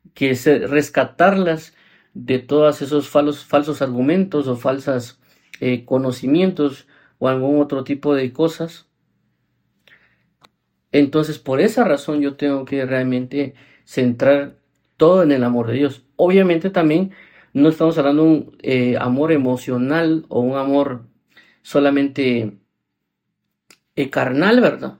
rescatarlas de todos esos falsos argumentos o falsos conocimientos o algún otro tipo de cosas. Entonces, por esa razón yo tengo que realmente centrar todo en el amor de Dios. Obviamente también no estamos hablando de un amor emocional o un amor solamente carnal, ¿verdad?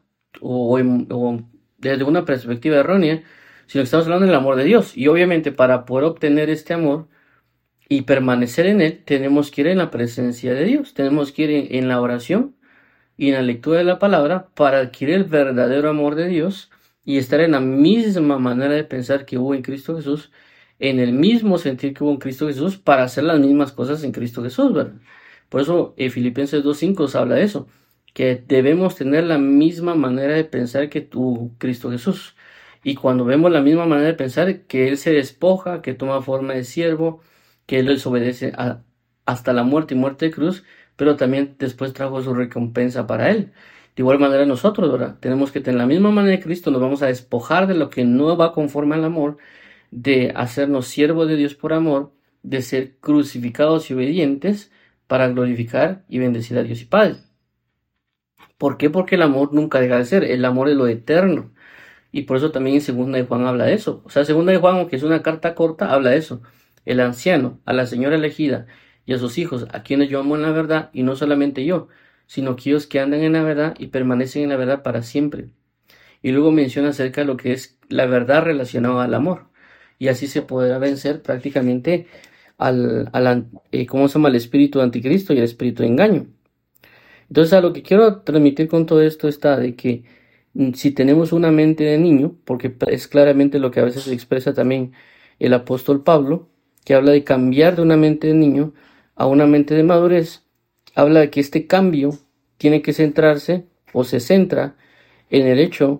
O desde una perspectiva errónea, sino que estamos hablando del amor de Dios. Y obviamente para poder obtener este amor y permanecer en él, tenemos que ir en la presencia de Dios, tenemos que ir en la oración y en la lectura de la palabra para adquirir el verdadero amor de Dios y estar en la misma manera de pensar que hubo en Cristo Jesús, en el mismo sentir que hubo en Cristo Jesús, para hacer las mismas cosas en Cristo Jesús, ¿verdad? Por eso Filipenses 2.5 nos habla de eso, que debemos tener la misma manera de pensar que tuvo Cristo Jesús. Y cuando vemos la misma manera de pensar, que Él se despoja, que toma forma de siervo, que Él les obedece hasta la muerte y muerte de cruz, pero también después trajo su recompensa para él. De igual manera nosotros, ¿verdad? Tenemos que tener la misma manera de Cristo, nos vamos a despojar de lo que no va conforme al amor, de hacernos siervos de Dios por amor, de ser crucificados y obedientes para glorificar y bendecir a Dios y Padre. ¿Por qué? Porque el amor nunca deja de ser, el amor es lo eterno. Y por eso también en Segunda de Juan habla de eso. O sea, Segunda de Juan, aunque es una carta corta, habla de eso. El anciano, a la señora elegida y a sus hijos, a quienes yo amo en la verdad, y no solamente yo, sino aquellos que andan en la verdad y permanecen en la verdad para siempre. Y luego menciona acerca de lo que es la verdad relacionada al amor. Y así se podrá vencer prácticamente ¿cómo se llama? El espíritu de anticristo y el espíritu de engaño. Entonces, a lo que quiero transmitir con todo esto está de que si tenemos una mente de niño, porque es claramente lo que a veces expresa también el apóstol Pablo, que habla de cambiar de una mente de niño a una mente de madurez, habla de que este cambio tiene que centrarse o se centra en el hecho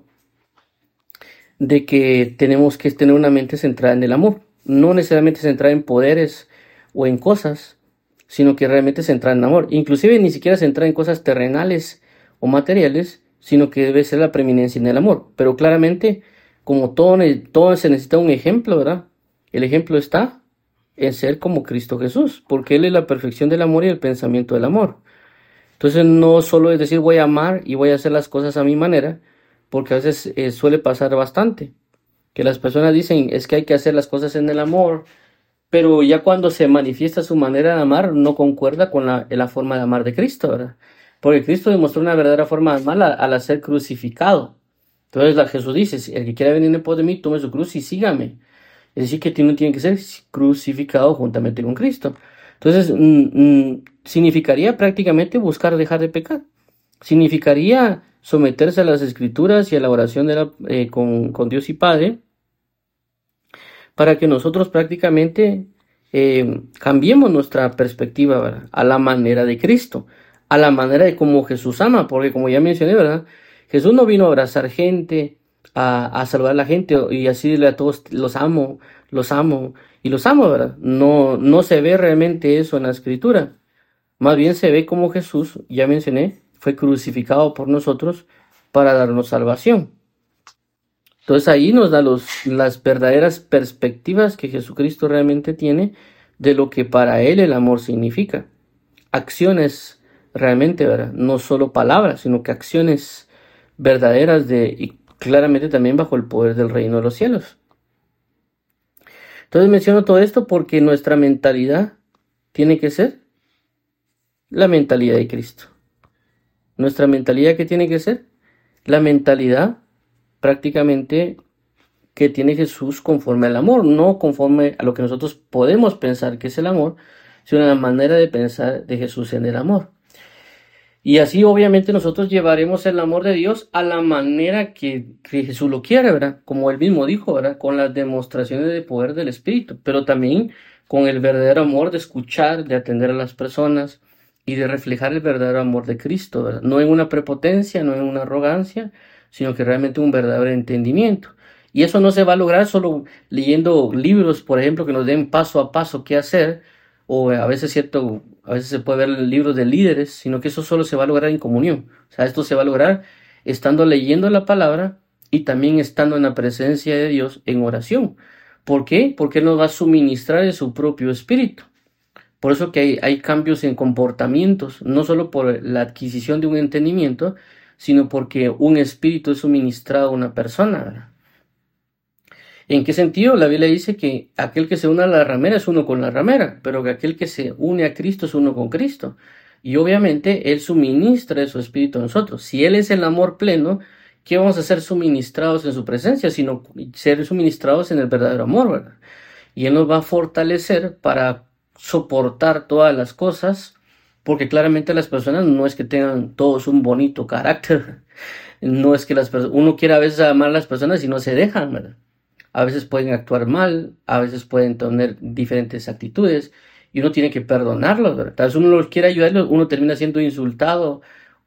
de que tenemos que tener una mente centrada en el amor, no necesariamente centrada en poderes o en cosas, sino que realmente centrada en amor, inclusive ni siquiera centrada en cosas terrenales o materiales, sino que debe ser la preeminencia en el amor. Pero claramente, como todo se necesita un ejemplo, ¿verdad? El ejemplo está en ser como Cristo Jesús, porque Él es la perfección del amor y el pensamiento del amor. Entonces no solo es decir voy a amar y voy a hacer las cosas a mi manera, porque a veces suele pasar bastante, que las personas dicen es que hay que hacer las cosas en el amor, pero ya cuando se manifiesta su manera de amar, no concuerda con la forma de amar de Cristo, ¿verdad? Porque Cristo demostró una verdadera forma de amar al ser crucificado. Entonces Jesús dice, "Si el que quiera venir en pos de mí, tome su cruz y sígame". Es decir, que uno tiene que ser crucificado juntamente con Cristo. Entonces, significaría prácticamente buscar dejar de pecar. Significaría someterse a las escrituras y a la oración con Dios y Padre para que nosotros prácticamente cambiemos nuestra perspectiva, ¿verdad? A la manera de Cristo, a la manera de cómo Jesús ama, porque como ya mencioné, ¿verdad? Jesús no vino a abrazar gente, a saludar a la gente y así decirle a todos, los amo y los amo, ¿verdad? No, no se ve realmente eso en la escritura. Más bien se ve como Jesús, ya mencioné, fue crucificado por nosotros para darnos salvación. Entonces ahí nos da las verdaderas perspectivas que Jesucristo realmente tiene de lo que para Él el amor significa. Acciones realmente, ¿verdad? No solo palabras, sino que acciones verdaderas y claramente también bajo el poder del reino de los cielos. Entonces menciono todo esto porque nuestra mentalidad tiene que ser la mentalidad de Cristo. Nuestra mentalidad, ¿qué tiene que ser? La mentalidad prácticamente que tiene Jesús conforme al amor, no conforme a lo que nosotros podemos pensar que es el amor, sino la manera de pensar de Jesús en el amor. Y así obviamente nosotros llevaremos el amor de Dios a la manera que Jesús lo quiere, ¿verdad? Como él mismo dijo, ¿verdad? Con las demostraciones de poder del Espíritu, pero también con el verdadero amor de escuchar, de atender a las personas y de reflejar el verdadero amor de Cristo, ¿verdad? No en una prepotencia, no en una arrogancia, sino que realmente un verdadero entendimiento. Y eso no se va a lograr solo leyendo libros, por ejemplo, que nos den paso a paso qué hacer, o a veces se puede ver libros de líderes, sino que eso solo se va a lograr en comunión. O sea, esto se va a lograr estando leyendo la palabra y también estando en la presencia de Dios en oración. ¿Por qué? Porque Él nos va a suministrar de su propio espíritu. Por eso que hay cambios en comportamientos, no solo por la adquisición de un entendimiento, sino porque un espíritu es suministrado a una persona, ¿verdad? ¿En qué sentido? La Biblia dice que aquel que se une a la ramera es uno con la ramera, pero que aquel que se une a Cristo es uno con Cristo. Y obviamente Él suministra de su espíritu a nosotros. Si Él es el amor pleno, ¿qué vamos a ser suministrados en su presencia? Sino ser suministrados en el verdadero amor, ¿verdad? Y Él nos va a fortalecer para soportar todas las cosas, porque claramente las personas no es que tengan todos un bonito carácter, no es que uno quiera a veces amar a las personas y no se dejan, ¿verdad? A veces pueden actuar mal, a veces pueden tener diferentes actitudes y uno tiene que perdonarlos, ¿verdad? Tal vez uno los quiere ayudar, uno termina siendo insultado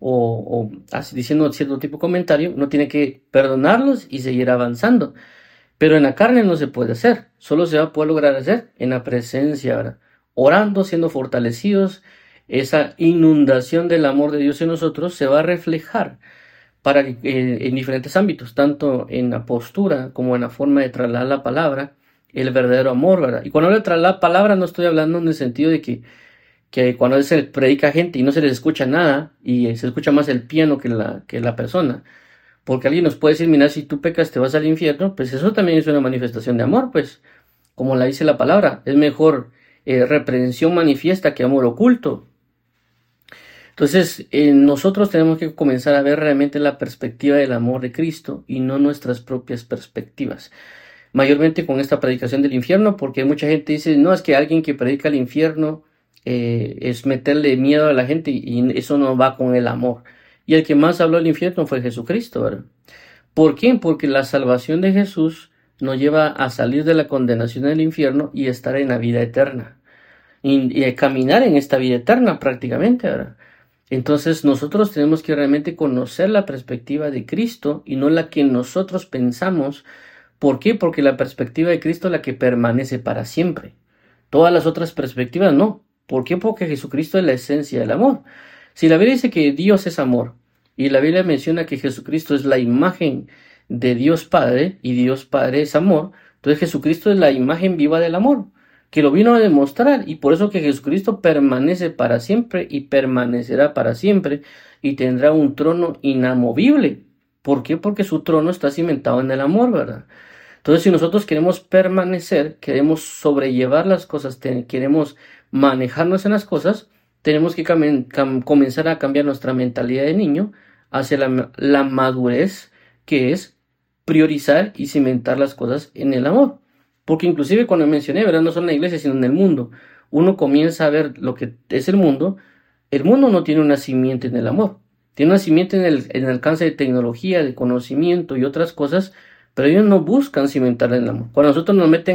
o diciendo cierto tipo de comentario, uno tiene que perdonarlos y seguir avanzando. Pero en la carne no se puede hacer, solo se va a poder lograr hacer en la presencia, ¿verdad? Orando, siendo fortalecidos, esa inundación del amor de Dios en nosotros se va a reflejar para en diferentes ámbitos, tanto en la postura como en la forma de trasladar la palabra, el verdadero amor, ¿verdad? Y cuando hablo de trasladar la palabra no estoy hablando en el sentido de que cuando se predica a gente y no se les escucha nada y se escucha más el piano que la persona, porque alguien nos puede decir, mira, si tú pecas te vas al infierno, pues eso también es una manifestación de amor, pues, como la dice la palabra, es mejor reprensión manifiesta que amor oculto. Entonces, nosotros tenemos que comenzar a ver realmente la perspectiva del amor de Cristo y no nuestras propias perspectivas. Mayormente con esta predicación del infierno, porque mucha gente dice, no, es que alguien que predica el infierno es meterle miedo a la gente y eso no va con el amor. Y el que más habló del infierno fue Jesucristo, ¿verdad? ¿Por qué? Porque la salvación de Jesús nos lleva a salir de la condenación del infierno y estar en la vida eterna. Y a caminar en esta vida eterna prácticamente, ¿verdad? Entonces nosotros tenemos que realmente conocer la perspectiva de Cristo y no la que nosotros pensamos. ¿Por qué? Porque la perspectiva de Cristo es la que permanece para siempre. Todas las otras perspectivas no. ¿Por qué? Porque Jesucristo es la esencia del amor. Si la Biblia dice que Dios es amor y la Biblia menciona que Jesucristo es la imagen de Dios Padre y Dios Padre es amor, entonces Jesucristo es la imagen viva del amor, que lo vino a demostrar y por eso que Jesucristo permanece para siempre y permanecerá para siempre y tendrá un trono inamovible. ¿Por qué? Porque su trono está cimentado en el amor, ¿verdad? Entonces, si nosotros queremos permanecer, queremos sobrellevar las cosas, queremos manejarnos en las cosas, tenemos que comenzar a cambiar nuestra mentalidad de niño hacia la madurez, que es priorizar y cimentar las cosas en el amor. Porque inclusive cuando mencioné, ¿verdad? No solo en la iglesia, sino en el mundo. Uno comienza a ver lo que es el mundo no tiene un nacimiento en el amor. Tiene un nacimiento en el alcance de tecnología, de conocimiento y otras cosas, pero ellos no buscan cimentar el amor. Cuando nosotros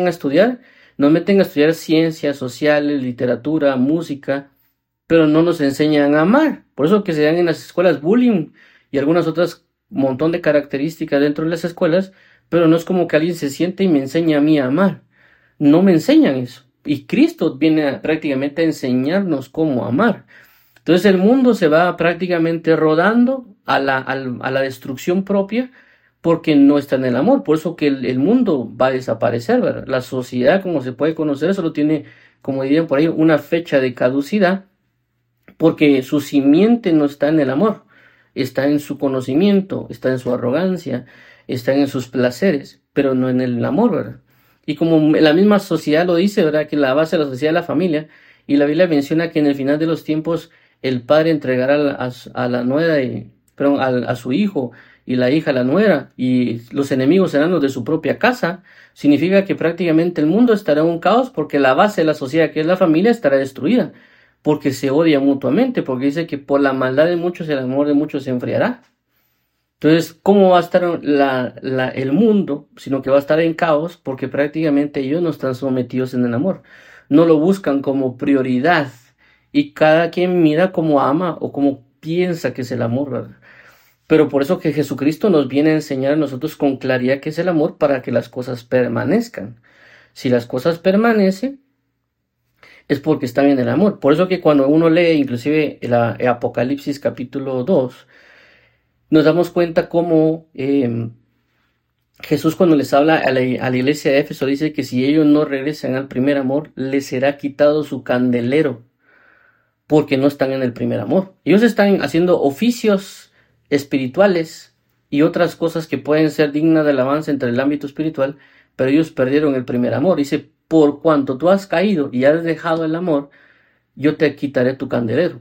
nos meten a estudiar ciencias sociales, literatura, música, pero no nos enseñan a amar. Por eso que se dan en las escuelas bullying y algunas otras montón de características dentro de las escuelas, pero no es como que alguien se siente y me enseña a mí a amar. No me enseñan eso. Y Cristo viene prácticamente a enseñarnos cómo amar. Entonces el mundo se va prácticamente rodando a la destrucción propia porque no está en el amor. Por eso que el mundo va a desaparecer, ¿verdad? La sociedad, como se puede conocer, solo tiene, como dirían por ahí, una fecha de caducidad porque su simiente no está en el amor, está en su conocimiento, está en su arrogancia, está en sus placeres, pero no en el amor, ¿verdad? Y como la misma sociedad lo dice, ¿verdad? Que la base de la sociedad es la familia, y la Biblia menciona que en el final de los tiempos el padre entregará a la nuera, perdón, a su hijo, y la hija a la nuera, y los enemigos serán los de su propia casa. Significa que prácticamente el mundo estará en un caos porque la base de la sociedad, que es la familia, estará destruida porque se odia mutuamente, porque dice que por la maldad de muchos el amor de muchos se enfriará. Entonces, ¿cómo va a estar el mundo? Sino que va a estar en caos porque prácticamente ellos no están sometidos en el amor. No lo buscan como prioridad y cada quien mira cómo ama o cómo piensa que es el amor, ¿verdad? Pero por eso que Jesucristo nos viene a enseñar a nosotros con claridad qué es el amor para que las cosas permanezcan. Si las cosas permanecen, es porque está bien el amor. Por eso que cuando uno lee inclusive el Apocalipsis capítulo 2, nos damos cuenta cómo Jesús cuando les habla a la iglesia de Éfeso dice que si ellos no regresan al primer amor, les será quitado su candelero, porque no están en el primer amor. Ellos están haciendo oficios espirituales y otras cosas que pueden ser dignas de alabanza entre el ámbito espiritual, pero ellos perdieron el primer amor. Dice, por cuanto tú has caído y has dejado el amor, yo te quitaré tu candelero.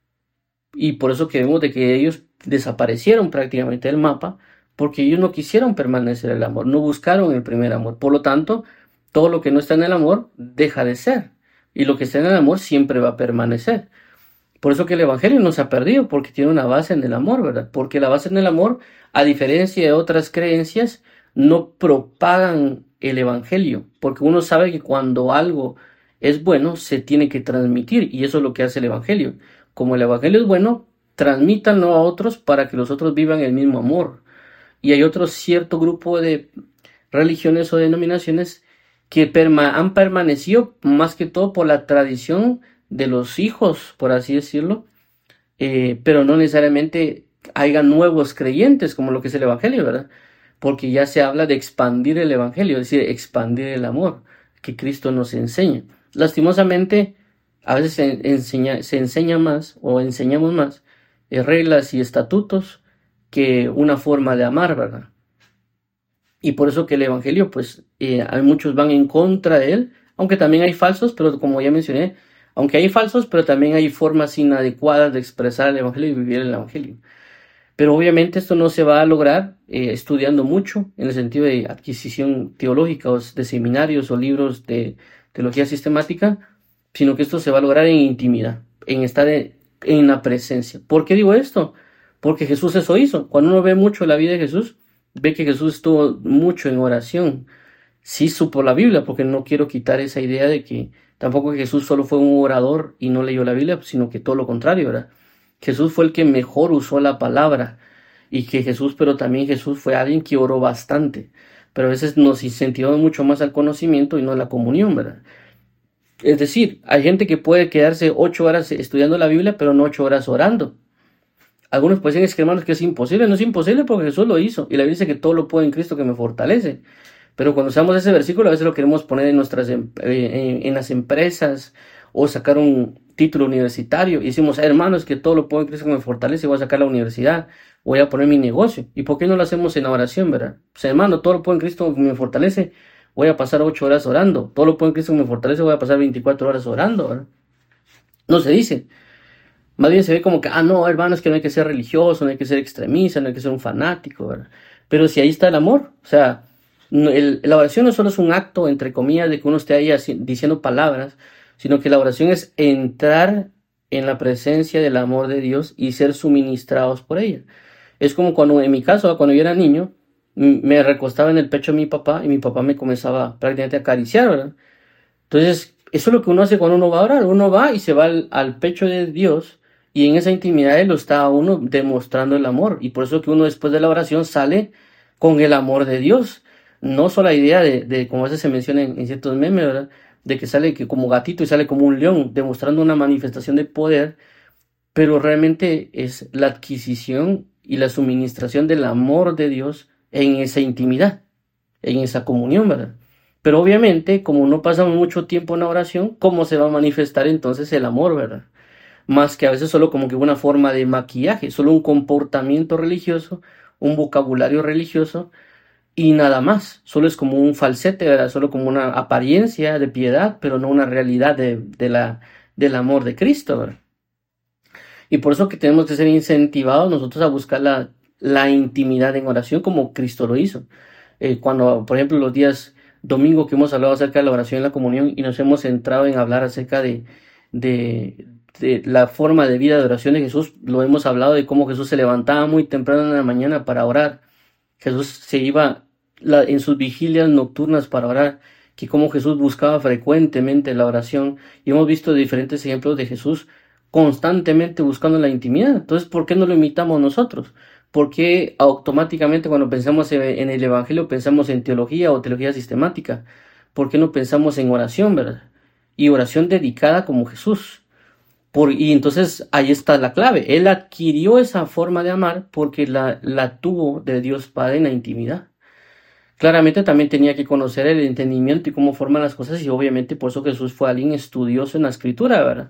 Y por eso que vemos de que ellos desaparecieron prácticamente del mapa, porque ellos no quisieron permanecer en el amor, no buscaron el primer amor. Por lo tanto, todo lo que no está en el amor deja de ser, y lo que está en el amor siempre va a permanecer. Por eso que el evangelio no se ha perdido, porque tiene una base en el amor, ¿verdad? Porque la base en el amor, a diferencia de otras creencias, no propagan el evangelio, porque uno sabe que cuando algo es bueno, se tiene que transmitir, y eso es lo que hace el evangelio. Como el evangelio es bueno, transmítanlo a otros para que los otros vivan el mismo amor. Y hay otro cierto grupo de religiones o denominaciones que han permanecido más que todo por la tradición de los hijos, por así decirlo, pero no necesariamente haya nuevos creyentes como lo que es el evangelio, ¿verdad? Porque ya se habla de expandir el evangelio, es decir, expandir el amor que Cristo nos enseña. Lastimosamente, a veces se enseña más o enseñamos más reglas y estatutos que una forma de amar, ¿verdad? Y por eso que el evangelio, pues, hay muchos van en contra de él, aunque también hay falsos, pero como ya mencioné, aunque hay falsos, pero también hay formas inadecuadas de expresar el evangelio y vivir el evangelio. Pero obviamente esto no se va a lograr estudiando mucho en el sentido de adquisición teológica o de seminarios o libros de teología sistemática, sino que esto se va a lograr en intimidad, en estar en la presencia. ¿Por qué digo esto? Porque Jesús eso hizo. Cuando uno ve mucho la vida de Jesús, ve que Jesús estuvo mucho en oración. Sí supo la Biblia, porque no quiero quitar esa idea de que tampoco Jesús solo fue un orador y no leyó la Biblia, sino que todo lo contrario, ¿verdad? Jesús fue el que mejor usó la palabra pero también Jesús fue alguien que oró bastante, pero a veces nos incentivamos mucho más al conocimiento y no a la comunión, ¿verdad? Es decir, hay gente que puede quedarse 8 horas estudiando la Biblia, pero no 8 horas orando. Algunos pueden decir, hermanos, que es imposible. No es imposible porque Jesús lo hizo. Y la Biblia dice que todo lo puedo en Cristo que me fortalece. Pero cuando usamos ese versículo, a veces lo queremos poner en las empresas o sacar un título universitario. Y decimos, hermanos, que todo lo puedo en Cristo que me fortalece y voy a sacar la universidad. voy a poner mi negocio. ¿Y por qué no lo hacemos en la oración, verdad? Pues hermano, todo lo puedo en Cristo que me fortalece, voy a pasar 8 horas orando. Todo lo puedo en Cristo que me fortalece, voy a pasar 24 horas orando, ¿verdad? No se dice. Más bien se ve como que, no, hermano, es que no hay que ser religioso, no hay que ser extremista, no hay que ser un fanático, ¿verdad? Pero si ahí está el amor, o sea, la oración no solo es un acto, entre comillas, de que uno esté ahí diciendo palabras, sino que la oración es entrar en la presencia del amor de Dios y ser suministrados por ella. Es como cuando, en mi caso, cuando yo era niño, me recostaba en el pecho de mi papá y mi papá me comenzaba prácticamente a acariciar, ¿verdad? Entonces, eso es lo que uno hace cuando uno va a orar. Uno va y se va al pecho de Dios y en esa intimidad Él lo está a uno demostrando el amor. Y por eso que uno después de la oración sale con el amor de Dios. No solo la idea de como a veces se menciona en ciertos memes, ¿verdad? De que sale que como gatito y sale como un león, demostrando una manifestación de poder, pero realmente es la adquisición y la suministración del amor de Dios en esa intimidad, en esa comunión, ¿verdad? Pero obviamente, como no pasamos mucho tiempo en la oración, ¿cómo se va a manifestar entonces el amor, verdad? Más que a veces solo como que una forma de maquillaje, solo un comportamiento religioso, un vocabulario religioso y nada más. Solo es como un falsete, ¿verdad? Solo como una apariencia de piedad, pero no una realidad del amor de Cristo, ¿verdad? Y por eso que tenemos que ser incentivados nosotros a buscar la intimidad en oración como Cristo lo hizo. Cuando, por ejemplo, los días domingo que hemos hablado acerca de la oración y la comunión y nos hemos centrado en hablar acerca de, de la forma de vida de oración de Jesús, lo hemos hablado de cómo Jesús se levantaba muy temprano en la mañana para orar. Jesús se iba en sus vigilias nocturnas para orar, que cómo Jesús buscaba frecuentemente la oración. Y hemos visto diferentes ejemplos de Jesús constantemente buscando la intimidad. Entonces, ¿por qué no lo imitamos nosotros? ¿Por qué automáticamente cuando pensamos en el Evangelio pensamos en teología o teología sistemática? ¿Por qué no pensamos en oración, verdad? Y oración dedicada como Jesús. Y entonces ahí está la clave. Él adquirió esa forma de amar porque la tuvo de Dios Padre en la intimidad. Claramente también tenía que conocer el entendimiento y cómo forman las cosas y obviamente por eso Jesús fue alguien estudioso en la escritura, ¿verdad?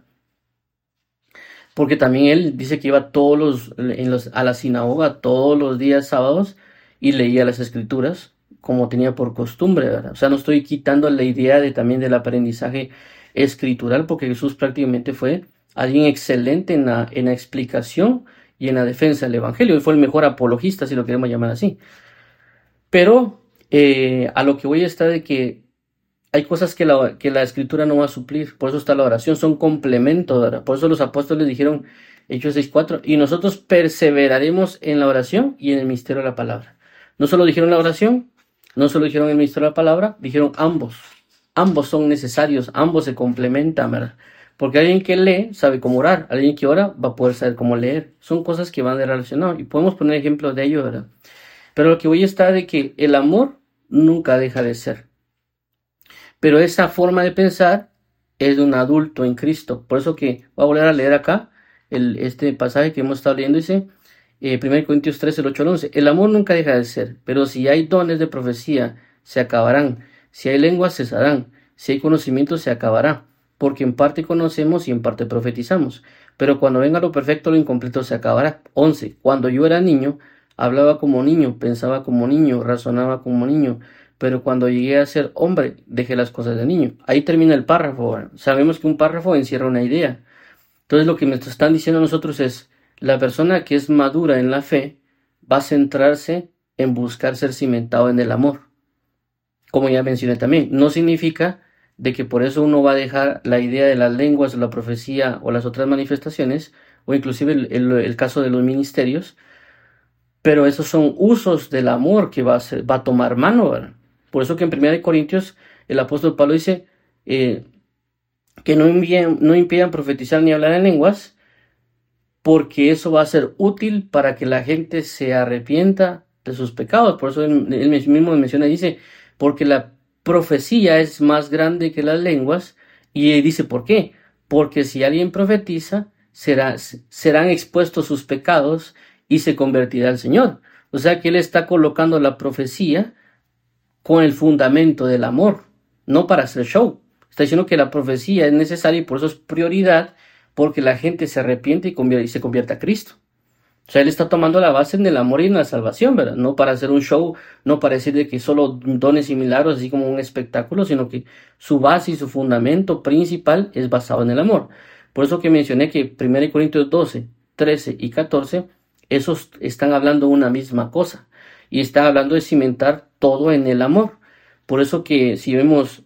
Porque también él dice que iba a la sinagoga todos los días sábados y leía las escrituras como tenía por costumbre, ¿verdad? O sea, no estoy quitando la idea también del aprendizaje escritural porque Jesús prácticamente fue alguien excelente en la explicación y en la defensa del evangelio. Él fue el mejor apologista, si lo queremos llamar así. Pero a lo que voy a estar de que hay cosas que la escritura no va a suplir, por eso está la oración, son complementos, ¿verdad? Por eso los apóstoles dijeron, Hechos 6:4, y nosotros perseveraremos en la oración y en el misterio de la palabra. No solo dijeron la oración, no solo dijeron el misterio de la palabra, dijeron ambos son necesarios, ambos se complementan, ¿verdad? Porque alguien que lee sabe cómo orar, alguien que ora va a poder saber cómo leer, son cosas que van de relacionado y podemos poner ejemplos de ello, ¿verdad? Pero lo que voy a estar de que el amor nunca deja de ser. Pero esa forma de pensar es de un adulto en Cristo. Por eso que voy a volver a leer acá este pasaje que hemos estado leyendo. Dice 1 Corintios 3, el 8 al 11. El amor nunca deja de ser, pero si hay dones de profecía, se acabarán. Si hay lenguas, cesarán. Si hay conocimiento, se acabará. Porque en parte conocemos y en parte profetizamos. Pero cuando venga lo perfecto, lo incompleto se acabará. 11. Cuando yo era niño, hablaba como niño, pensaba como niño, razonaba como niño. Pero cuando llegué a ser hombre, dejé las cosas de niño. Ahí termina el párrafo. ¿Verdad? Sabemos que un párrafo encierra una idea. Entonces lo que me están diciendo a nosotros es, la persona que es madura en la fe va a centrarse en buscar ser cimentado en el amor. Como ya mencioné también, no significa de que por eso uno va a dejar la idea de las lenguas o la profecía o las otras manifestaciones, o inclusive el caso de los ministerios, pero esos son usos del amor que va a tomar mano, ¿verdad? Por eso que en 1 Corintios el apóstol Pablo dice que no impidan profetizar ni hablar en lenguas, porque eso va a ser útil para que la gente se arrepienta de sus pecados. Por eso él mismo menciona y dice, porque la profecía es más grande que las lenguas, y dice, ¿por qué? Porque si alguien profetiza, serán expuestos sus pecados y se convertirá al Señor. O sea que él está colocando la profecía con el fundamento del amor, no para hacer show. Está diciendo que la profecía es necesaria y por eso es prioridad, porque la gente se arrepiente y se convierte a Cristo. O sea, él está tomando la base en el amor y en la salvación, ¿verdad? No para hacer un show, no para decir de que solo dones y milagros, así como un espectáculo, sino que su base y su fundamento principal es basado en el amor. Por eso que mencioné que 1 Corintios 12, 13 y 14, esos están hablando una misma cosa. Y están hablando de cimentar todo en el amor. Por eso que si vemos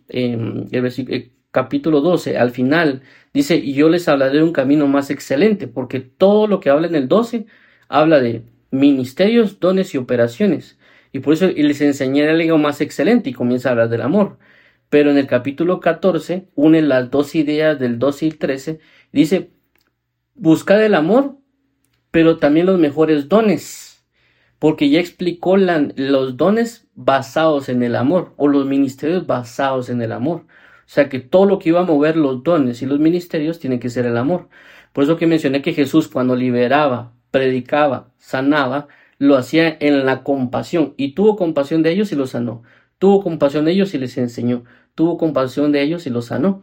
el capítulo 12, al final, dice, y yo les hablaré de un camino más excelente, porque todo lo que habla en el 12 habla de ministerios, dones y operaciones. Y por eso les enseñaré algo más excelente y comienza a hablar del amor. Pero en el capítulo 14 une las dos ideas del 12 y el 13. Dice, buscad el amor, pero también los mejores dones. Porque ya explicó los dones basados en el amor o los ministerios basados en el amor. O sea que todo lo que iba a mover los dones y los ministerios tiene que ser el amor. Por eso que mencioné que Jesús cuando liberaba, predicaba, sanaba, lo hacía en la compasión y tuvo compasión de ellos y los sanó. Tuvo compasión de ellos y les enseñó. Tuvo compasión de ellos y los sanó.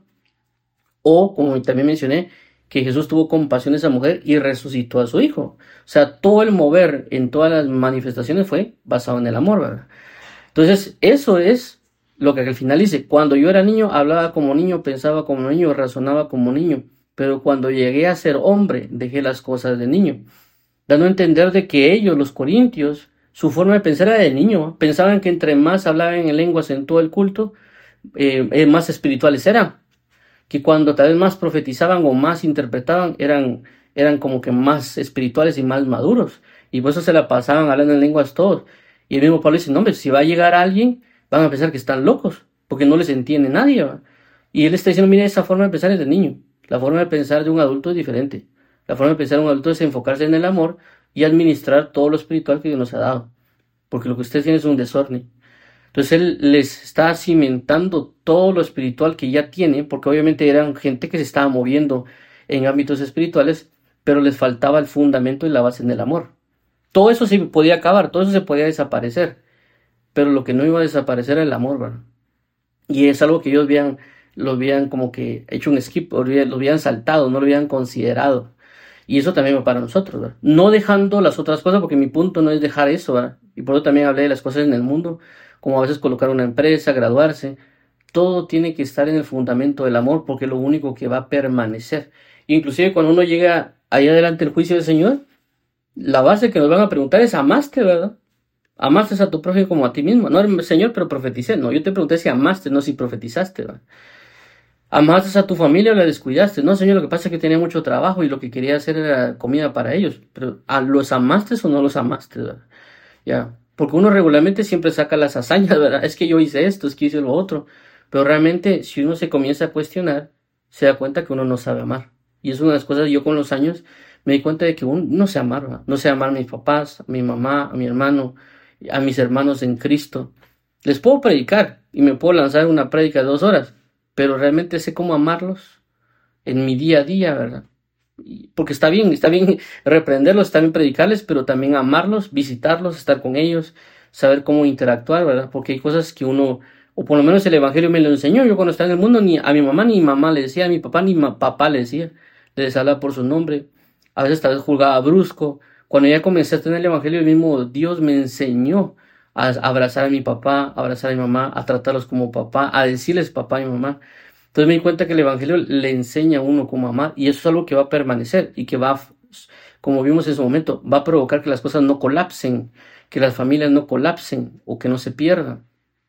O, como también mencioné, que Jesús tuvo compasión de esa mujer y resucitó a su hijo. O sea, todo el mover en todas las manifestaciones fue basado en el amor, ¿verdad? Entonces, eso es lo que al final dice. Cuando yo era niño, hablaba como niño, pensaba como niño, razonaba como niño. Pero cuando llegué a ser hombre, dejé las cosas de niño. Dando a entender de que ellos, los corintios, su forma de pensar era de niño. Pensaban que entre más hablaban en lenguas en todo el culto, más espirituales eran, que cuando tal vez más profetizaban o más interpretaban, eran como que más espirituales y más maduros. Y por eso se la pasaban hablando en lenguas todos. Y el mismo Pablo dice, no, hombre, si va a llegar alguien, van a pensar que están locos, porque no les entiende nadie, ¿va? Y él está diciendo, mira, esa forma de pensar es de niño. La forma de pensar de un adulto es diferente. La forma de pensar de un adulto es enfocarse en el amor y administrar todo lo espiritual que Dios nos ha dado. Porque lo que ustedes tienen es un desorden. Entonces él les está cimentando todo lo espiritual que ya tiene, porque obviamente eran gente que se estaba moviendo en ámbitos espirituales, pero les faltaba el fundamento y la base en el amor. Todo eso se podía acabar, todo eso se podía desaparecer, pero lo que no iba a desaparecer era el amor, ¿verdad? Y es algo que ellos lo habían como que hecho un skip, lo habían saltado, no lo habían considerado. Y eso también va para nosotros, ¿verdad? No dejando las otras cosas, porque mi punto no es dejar eso, ¿verdad? Y por eso también hablé de las cosas en el mundo, como a veces colocar una empresa, graduarse. Todo tiene que estar en el fundamento del amor, porque es lo único que va a permanecer. Inclusive cuando uno llega ahí adelante del juicio del Señor, la base que nos van a preguntar es, ¿amaste, verdad? Amaste a tu prójimo como a ti mismo. No, Señor, pero profeticé. No, yo te pregunté si amaste, no si profetizaste, ¿verdad? ¿Amaste a tu familia o la descuidaste? No, Señor, lo que pasa es que tenía mucho trabajo y lo que quería hacer era comida para ellos. Pero, ¿los amaste o no los amaste, verdad? Ya, porque uno regularmente siempre saca las hazañas, ¿verdad? Es que yo hice esto, es que hice lo otro. Pero realmente, si uno se comienza a cuestionar, se da cuenta que uno no sabe amar. Y es una de las cosas, yo con los años me di cuenta de que uno no sé amar, ¿verdad? No sé amar a mis papás, a mi mamá, a mi hermano, a mis hermanos en Cristo. Les puedo predicar y me puedo lanzar una prédica de 2 horas, pero realmente sé cómo amarlos en mi día a día, ¿verdad? Porque está bien reprenderlos, está bien predicarles, pero también amarlos, visitarlos, estar con ellos, saber cómo interactuar, ¿verdad? Porque hay cosas que uno, o por lo menos el Evangelio me lo enseñó, yo cuando estaba en el mundo, ni a mi mamá le decía, a mi papá ni papá le decía, les hablaba por su nombre, a veces tal vez juzgaba brusco. Cuando ya comencé a tener el Evangelio, el mismo Dios me enseñó a abrazar a mi papá, a abrazar a mi mamá, a tratarlos como papá, a decirles papá y mamá. Entonces me di cuenta que el Evangelio le enseña a uno cómo amar y eso es algo que va a permanecer y que va, como vimos en su momento, va a provocar que las cosas no colapsen, que las familias no colapsen o que no se pierdan,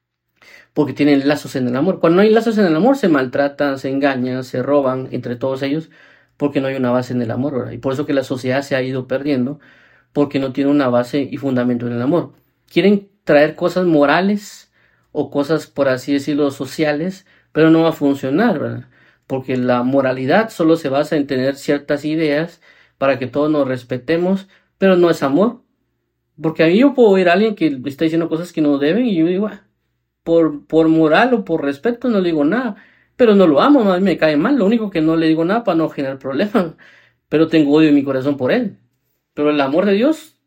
porque tienen lazos en el amor. Cuando no hay lazos en el amor se maltratan, se engañan, se roban entre todos ellos, porque no hay una base en el amor, ¿verdad? Y por eso que la sociedad se ha ido perdiendo, porque no tiene una base y fundamento en el amor. Quieren traer cosas morales o cosas, por así decirlo, sociales, pero no va a funcionar, ¿verdad? Porque la moralidad solo se basa en tener ciertas ideas para que todos nos respetemos, pero no es amor. Porque a mí yo puedo oír a alguien que está diciendo cosas que no deben y yo digo, "Ah, por moral o por respeto no le digo nada, pero no lo amo, más me cae mal, lo único que no le digo nada para no generar problemas, pero tengo odio en mi corazón por él. Pero el amor de Dios,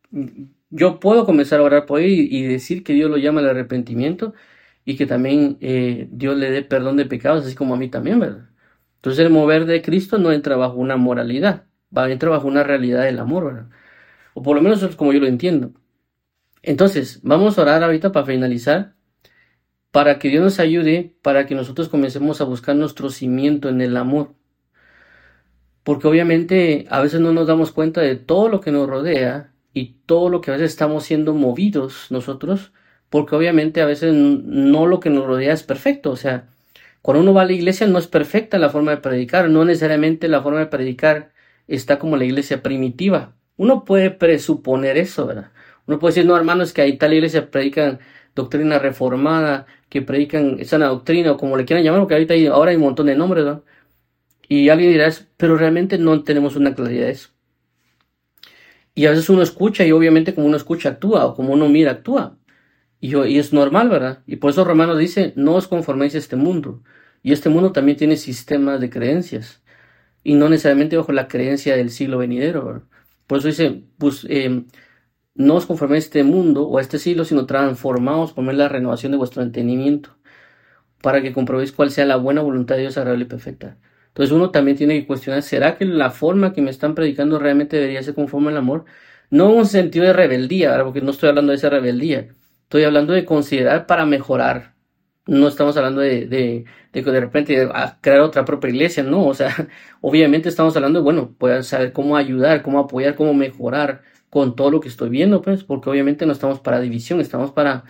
yo puedo comenzar a orar por él y decir que Dios lo llama al arrepentimiento y que también Dios le dé perdón de pecados, así como a mí también, ¿verdad? Entonces el mover de Cristo no entra bajo una moralidad, va entra bajo una realidad del amor, ¿verdad? o por lo menos es como yo lo entiendo. Entonces, vamos a orar ahorita para finalizar, para que Dios nos ayude, para que nosotros comencemos a buscar nuestro cimiento en el amor. Porque obviamente a veces no nos damos cuenta de todo lo que nos rodea y todo lo que a veces estamos siendo movidos nosotros, porque obviamente a veces no lo que nos rodea es perfecto. O sea, cuando uno va a la iglesia no es perfecta la forma de predicar, no necesariamente la forma de predicar está como la iglesia primitiva. Uno puede presuponer eso, ¿verdad? Uno puede decir, no, hermanos, que ahí tal iglesia predican doctrina reformada, que predican sana doctrina, o como le quieran llamar, porque ahora hay un montón de nombres, ¿no? Y alguien dirá, pero realmente no tenemos una claridad de eso. Y a veces uno escucha y obviamente como uno escucha actúa o como uno mira actúa. Y es normal, ¿verdad? Y por eso Romanos dice, no os conforméis a este mundo. Y este mundo también tiene sistemas de creencias. Y no necesariamente bajo la creencia del siglo venidero, ¿verdad? Por eso dice, pues, no os conforméis a este mundo o a este siglo, sino transformaos por medio de la renovación de vuestro entendimiento, para que comprobéis cuál sea la buena voluntad de Dios agradable y perfecta. Entonces uno también tiene que cuestionar, ¿será que la forma que me están predicando realmente debería ser conforme al amor? No en un sentido de rebeldía, ¿verdad? Porque no estoy hablando de esa rebeldía, estoy hablando de considerar para mejorar. No estamos hablando de repente crear otra propia iglesia, no, o sea, obviamente estamos hablando de, bueno, pues saber cómo ayudar, cómo apoyar, cómo mejorar con todo lo que estoy viendo, pues, porque obviamente no estamos para división, estamos para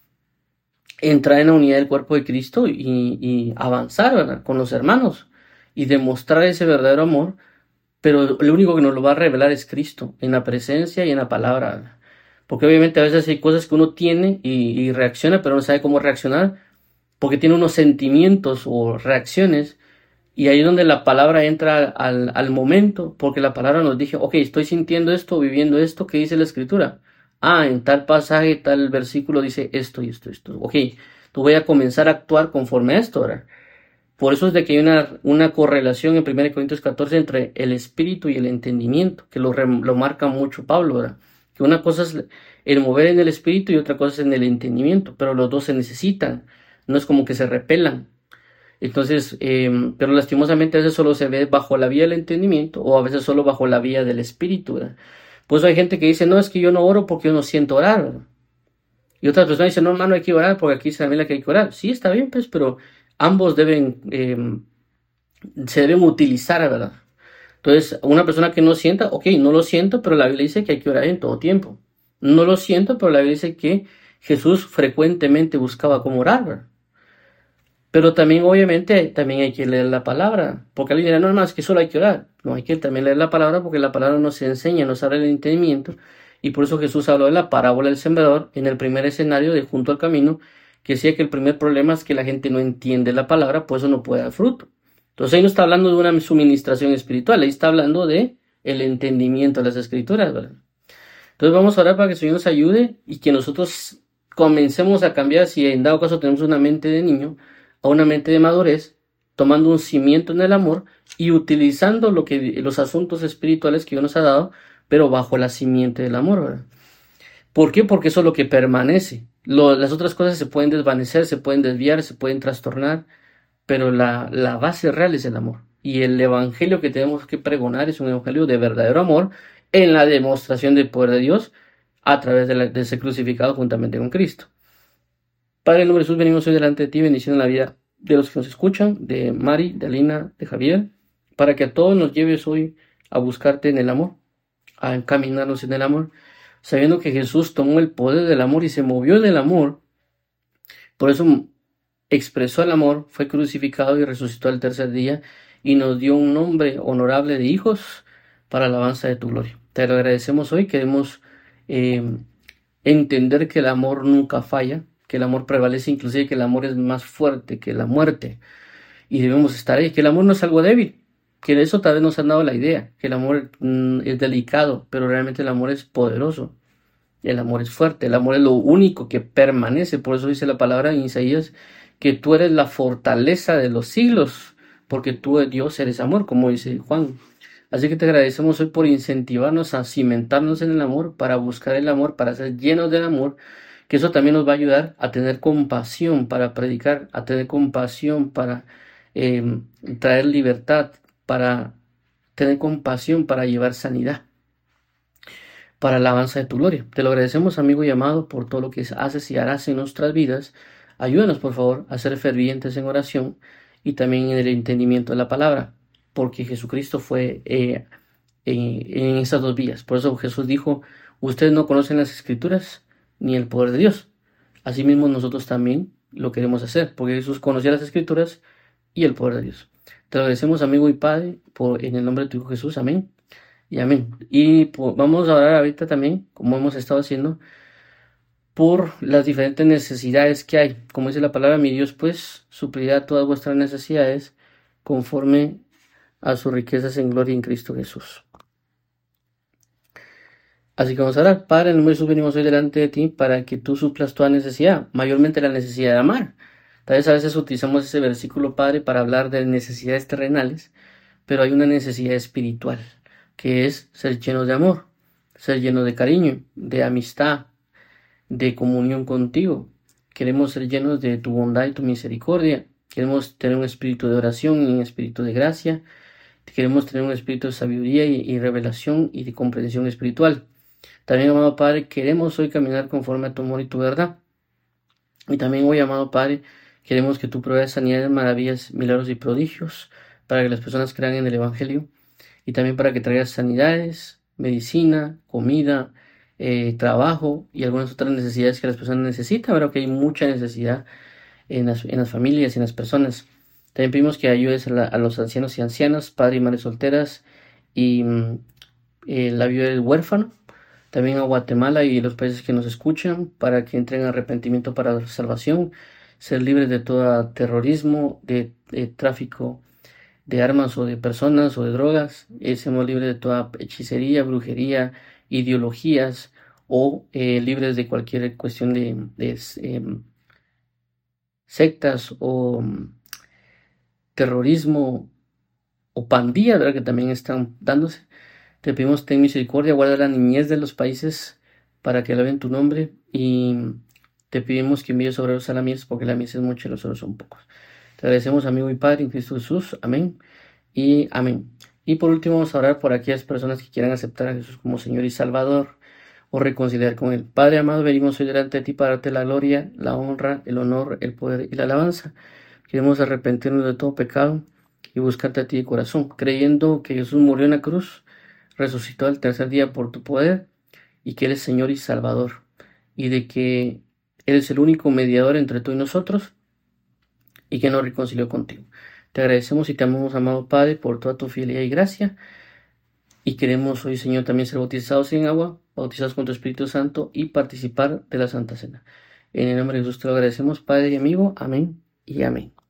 entrar en la unidad del cuerpo de Cristo y avanzar, ¿verdad? Con los hermanos y demostrar ese verdadero amor, pero lo único que nos lo va a revelar es Cristo, en la presencia y en la palabra, ¿verdad? Porque obviamente a veces hay cosas que uno tiene y reacciona, pero no sabe cómo reaccionar, porque tiene unos sentimientos o reacciones, y ahí es donde la palabra entra al momento, porque la palabra nos dice, ok, estoy sintiendo esto, viviendo esto, ¿qué dice la escritura? Ah, en tal pasaje, tal versículo dice esto y esto, esto. Ok, tú voy a comenzar a actuar conforme a esto, ¿verdad? Por eso es de que hay una correlación en 1 Corintios 14 entre el espíritu y el entendimiento, que lo marca mucho Pablo, ¿verdad? Que una cosa es el mover en el espíritu y otra cosa es en el entendimiento, pero los dos se necesitan, no es como que se repelan. Entonces, pero lastimosamente a veces solo se ve bajo la vía del entendimiento o a veces solo bajo la vía del espíritu, ¿verdad? Pues hay gente que dice, no, es que yo no oro porque yo no siento orar, ¿verdad? Y otras personas dicen, no, hermano, hay que orar porque aquí se la que hay que orar. Sí, está bien, pues, pero ambos se deben utilizar, ¿verdad? Entonces, una persona que no sienta, ok, no lo siento, pero la Biblia dice que hay que orar en todo tiempo. No lo siento, pero la Biblia dice que Jesús frecuentemente buscaba cómo orar, ¿verdad? Pero también, obviamente, también hay que leer la palabra. Porque alguien dirá, no, hermano, es que solo hay que orar. No, hay que también leer la palabra porque la palabra nos enseña, nos abre el entendimiento. Y por eso Jesús habló de la parábola del sembrador en el primer escenario de junto al camino, que decía que el primer problema es que la gente no entiende la palabra, por eso no puede dar fruto. Entonces ahí no está hablando de una suministración espiritual, ahí está hablando de el entendimiento de las escrituras, ¿verdad? Entonces vamos a orar para que el Señor nos ayude y que nosotros comencemos a cambiar, si en dado caso tenemos una mente de niño, a una mente de madurez, tomando un cimiento en el amor y utilizando los asuntos espirituales que Dios nos ha dado, pero bajo la simiente del amor, ¿verdad? ¿Por qué? Porque eso es lo que permanece. Las otras cosas se pueden desvanecer, se pueden desviar, se pueden trastornar, pero la base real es el amor. Y el evangelio que tenemos que pregonar es un evangelio de verdadero amor en la demostración del poder de Dios a través de ser crucificado juntamente con Cristo. Padre, en nombre de Jesús, venimos hoy delante de ti, bendición en la vida de los que nos escuchan, de Mari, de Alina, de Javier, para que a todos nos lleves hoy a buscarte en el amor, a encaminarnos en el amor, sabiendo que Jesús tomó el poder del amor y se movió en el amor. Por eso expresó el amor, fue crucificado y resucitó al tercer día y nos dio un nombre honorable de hijos para la alabanza de tu gloria. Te lo agradecemos hoy, queremos eh, entender que el amor nunca falla, que el amor prevalece, inclusive que el amor es más fuerte que la muerte y debemos estar ahí, que el amor no es algo débil, que de eso tal vez nos han dado la idea, que el amor es delicado, pero realmente el amor es poderoso. El amor es fuerte, el amor es lo único que permanece. Por eso dice la palabra en Isaías que tú eres la fortaleza de los siglos, porque tú, Dios, eres amor, como dice Juan. Así que te agradecemos hoy por incentivarnos a cimentarnos en el amor, para buscar el amor, para ser llenos del amor, que eso también nos va a ayudar a tener compasión para predicar, a tener compasión para traer libertad, para tener compasión para llevar sanidad. para la alabanza de tu gloria. Te lo agradecemos, amigo y amado, por todo lo que haces y harás en nuestras vidas. Ayúdanos, por favor, a ser fervientes en oración y también en el entendimiento de la palabra, porque Jesucristo fue en estas dos vías. Por eso Jesús dijo, ustedes no conocen las Escrituras ni el poder de Dios. Asimismo, nosotros también lo queremos hacer, porque Jesús conocía las Escrituras y el poder de Dios. Te lo agradecemos, amigo y Padre, en el nombre de tu Hijo Jesús. Amén y amén. Y vamos a orar ahorita también, como hemos estado haciendo, por las diferentes necesidades que hay. Como dice la palabra, mi Dios pues suplirá todas vuestras necesidades conforme a sus riquezas en gloria en Cristo Jesús. Así que vamos a orar. Padre, en el nombre de Jesús venimos hoy delante de ti para que tú suplas toda necesidad, mayormente la necesidad de amar. Tal vez a veces utilizamos ese versículo, Padre, para hablar de necesidades terrenales, pero hay una necesidad espiritual, que es ser llenos de amor, ser llenos de cariño, de amistad, de comunión contigo. Queremos ser llenos de tu bondad y tu misericordia. Queremos tener un espíritu de oración y un espíritu de gracia. Queremos tener un espíritu de sabiduría y revelación y de comprensión espiritual. También, amado Padre, queremos hoy caminar conforme a tu amor y tu verdad. Y también hoy, amado Padre, queremos que tú proveas sanidades, maravillas, milagros y prodigios para que las personas crean en el Evangelio y también para que traigas sanidades, medicina, comida, trabajo y algunas otras necesidades que las personas necesitan. Ahora que hay mucha necesidad en las familias y en las personas. También pedimos que ayudes a los ancianos y ancianas, padres y madres solteras y la viuda del huérfano. También a Guatemala y los países que nos escuchan para que entren en arrepentimiento para la salvación, ser libres de todo terrorismo, de tráfico de armas o de personas o de drogas, seamos libres de toda hechicería, brujería, ideologías o libres de cualquier cuestión de sectas o terrorismo o pandillas, ¿verdad? Que también están dándose. Te pedimos ten misericordia, guarda la niñez de los países para que alaben tu nombre y te pedimos que envíes obreros a la mies porque la mies es mucha y los obreros son pocos. Te agradecemos, amigo y Padre, en Cristo Jesús. Amén y amén. Y por último vamos a orar por aquellas personas que quieran aceptar a Jesús como Señor y Salvador o reconciliar con Él. Padre amado, venimos hoy delante de ti para darte la gloria, la honra, el honor, el poder y la alabanza. Queremos arrepentirnos de todo pecado y buscarte a ti de corazón, creyendo que Jesús murió en la cruz, resucitó al tercer día por tu poder y que Él es Señor y Salvador y de que Él es el único mediador entre tú y nosotros y que nos reconcilió contigo. Te agradecemos y te amamos, amado Padre, por toda tu fidelidad y gracia. Y queremos hoy, Señor, también ser bautizados en agua, bautizados con tu Espíritu Santo y participar de la Santa Cena. En el nombre de Jesús te lo agradecemos, Padre y amigo. Amén y amén.